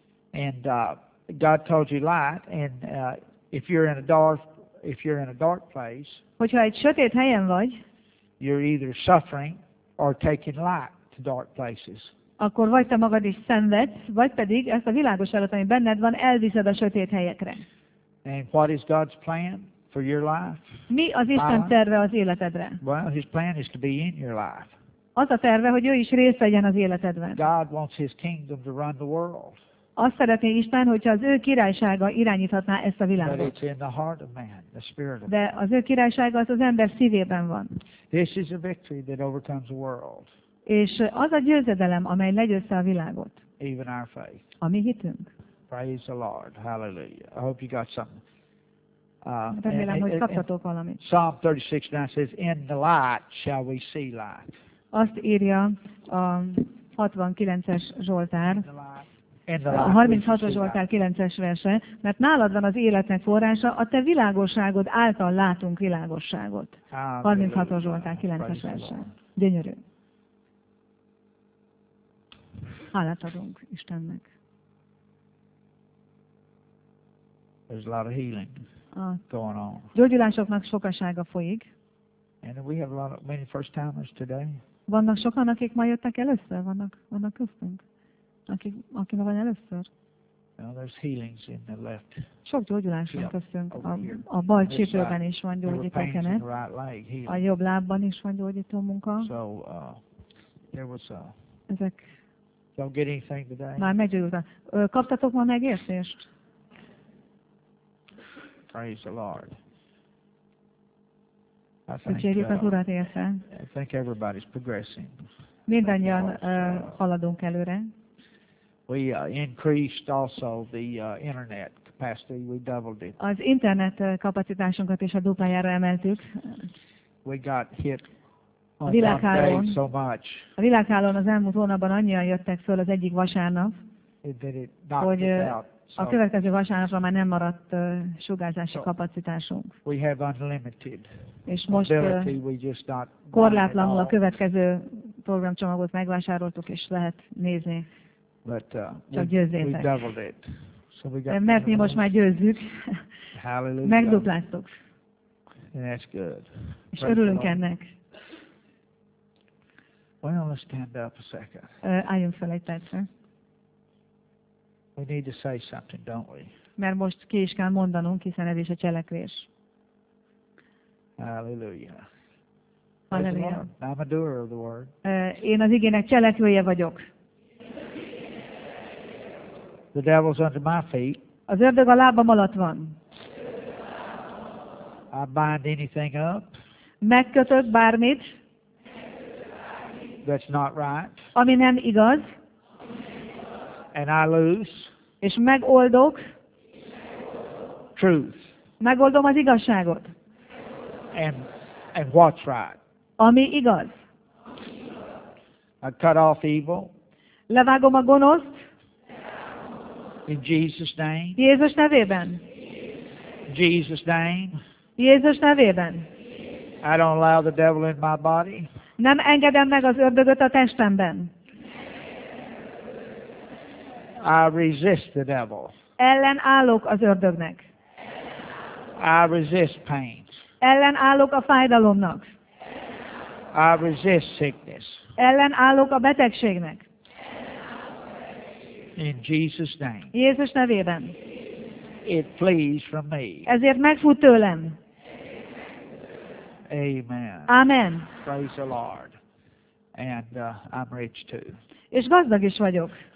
And uh, God calls you light. And uh, if you're in a dark, if you're in a dark place, Hogyha egy sötét helyen vagy, you're either suffering or taking light to dark places. akkor vagy te magad is szenvedsz, vagy pedig ezt a világos előtt, ami benned van, elviszed a sötét helyekre. And what is God's plan for your life? Mi az Isten terve az életedre? Well, His plan is to be in your life. Az a terve, hogy ő is részt vegyen az életedben. God wants His kingdom to run the world, Azt szeretné Isten, hogyha az ő királysága irányíthatná ezt a but világot. it's in the heart of man, the spirit of man. De az ő királysága az az ember szívében van. This is a victory that overcomes the world, És az a győzedelem, amely legyőzte a világot, even our faith. a mi hitünk. Praise the Lord. Hallelujah. I hope you got something. Uh, Remélem, and- hogy and- kaptatok valamit. Psalm thirty-six nine says, "In the light shall we see light." Azt írja a hatvankilences Zsoltár, In the light. In the a light we harminchatos shall see Zsoltár light. kilences verse, mert nálad van az életnek forrása, a te világosságod által látunk világosságot. harminchatos Zsoltár kilences Praise the verse. Lord. Gyönyörű. Hálát adunk Istennek. There's a lot of healing A going on. gyógyulásoknak sokasága folyik. And we have a lot of many first timers today. Vannak sokan, akik ma jöttek először? Vannak, vannak köztünk? Akik, aki ma van először? You know, there's healings in the left. Sok gyógyulás van Yeah, köztünk. over A, here. a bal This csípőben side. is van There were gyógyító pains in kenet, the right leg, a healing. jobb lábban is van gyógyító munka. So uh, there was uh Ezek y'all get anything today? már meggyógyultak. Ö, Kaptatok ma megértést? Praise the Lord. I think, Dicsérjük az uh, Urat érte. I think everybody's progressing. Mindannyian ö, haladunk előre. We uh, increased also the uh, internet capacity. We doubled it. Az internet ö, kapacitásunkat is a duplájára emeltük. We got hit on one világhálón. day so much A világhálón az elmúlt hónapban annyian jöttek föl az egyik vasárnap, that it knocked hogy us ö, out. a So következő vasárnapra már nem maradt ö, sugárzási So- kapacitásunk. we have unlimited És most ö, ability. We just not korlátlanul a all. következő programcsomagot megvásároltuk, és lehet nézni. But uh, we, Csak we győzzétek. doubled it. So we got Mert mi most már győzzük, Hallelujah. megdupláztuk, And that's good. és Praise örülünk the Lord. ennek. Well, let's stand up a second. Ö, Álljunk fel egy percre. We need to say something, don't we? Mert most ki is kell mondanunk, hiszen ez is a cselekvés. Hallelujah. Halleluja. I'm a doer of the word. Ö, Én az igének cselekvője vagyok. The devil's under my feet. Az ördög a lábam alatt van. I bind anything up Megkötök bármit, that's not right, ami nem igaz, and I lose és megoldok, truth megoldom az igazságot, and and what's right. ami igaz. I cut off evil Levágom a gonoszt in Jesus' name. Jézus nevében. Jesus' name. Jézus nevében. I don't allow the devil in my body. Nem engedem meg az ördögöt a testemben. I resist the devil. Ellen állok az ördögnek. I resist pain. Ellen állok a fájdalomnak. I resist sickness. Ellen állok a betegségnek. In Jesus' name. Jézus nevében. It flees from me. Ezért megfut tőlem. Amen. Amen. Praise the Lord. And uh, I'm rich too. És gazdag is vagyok.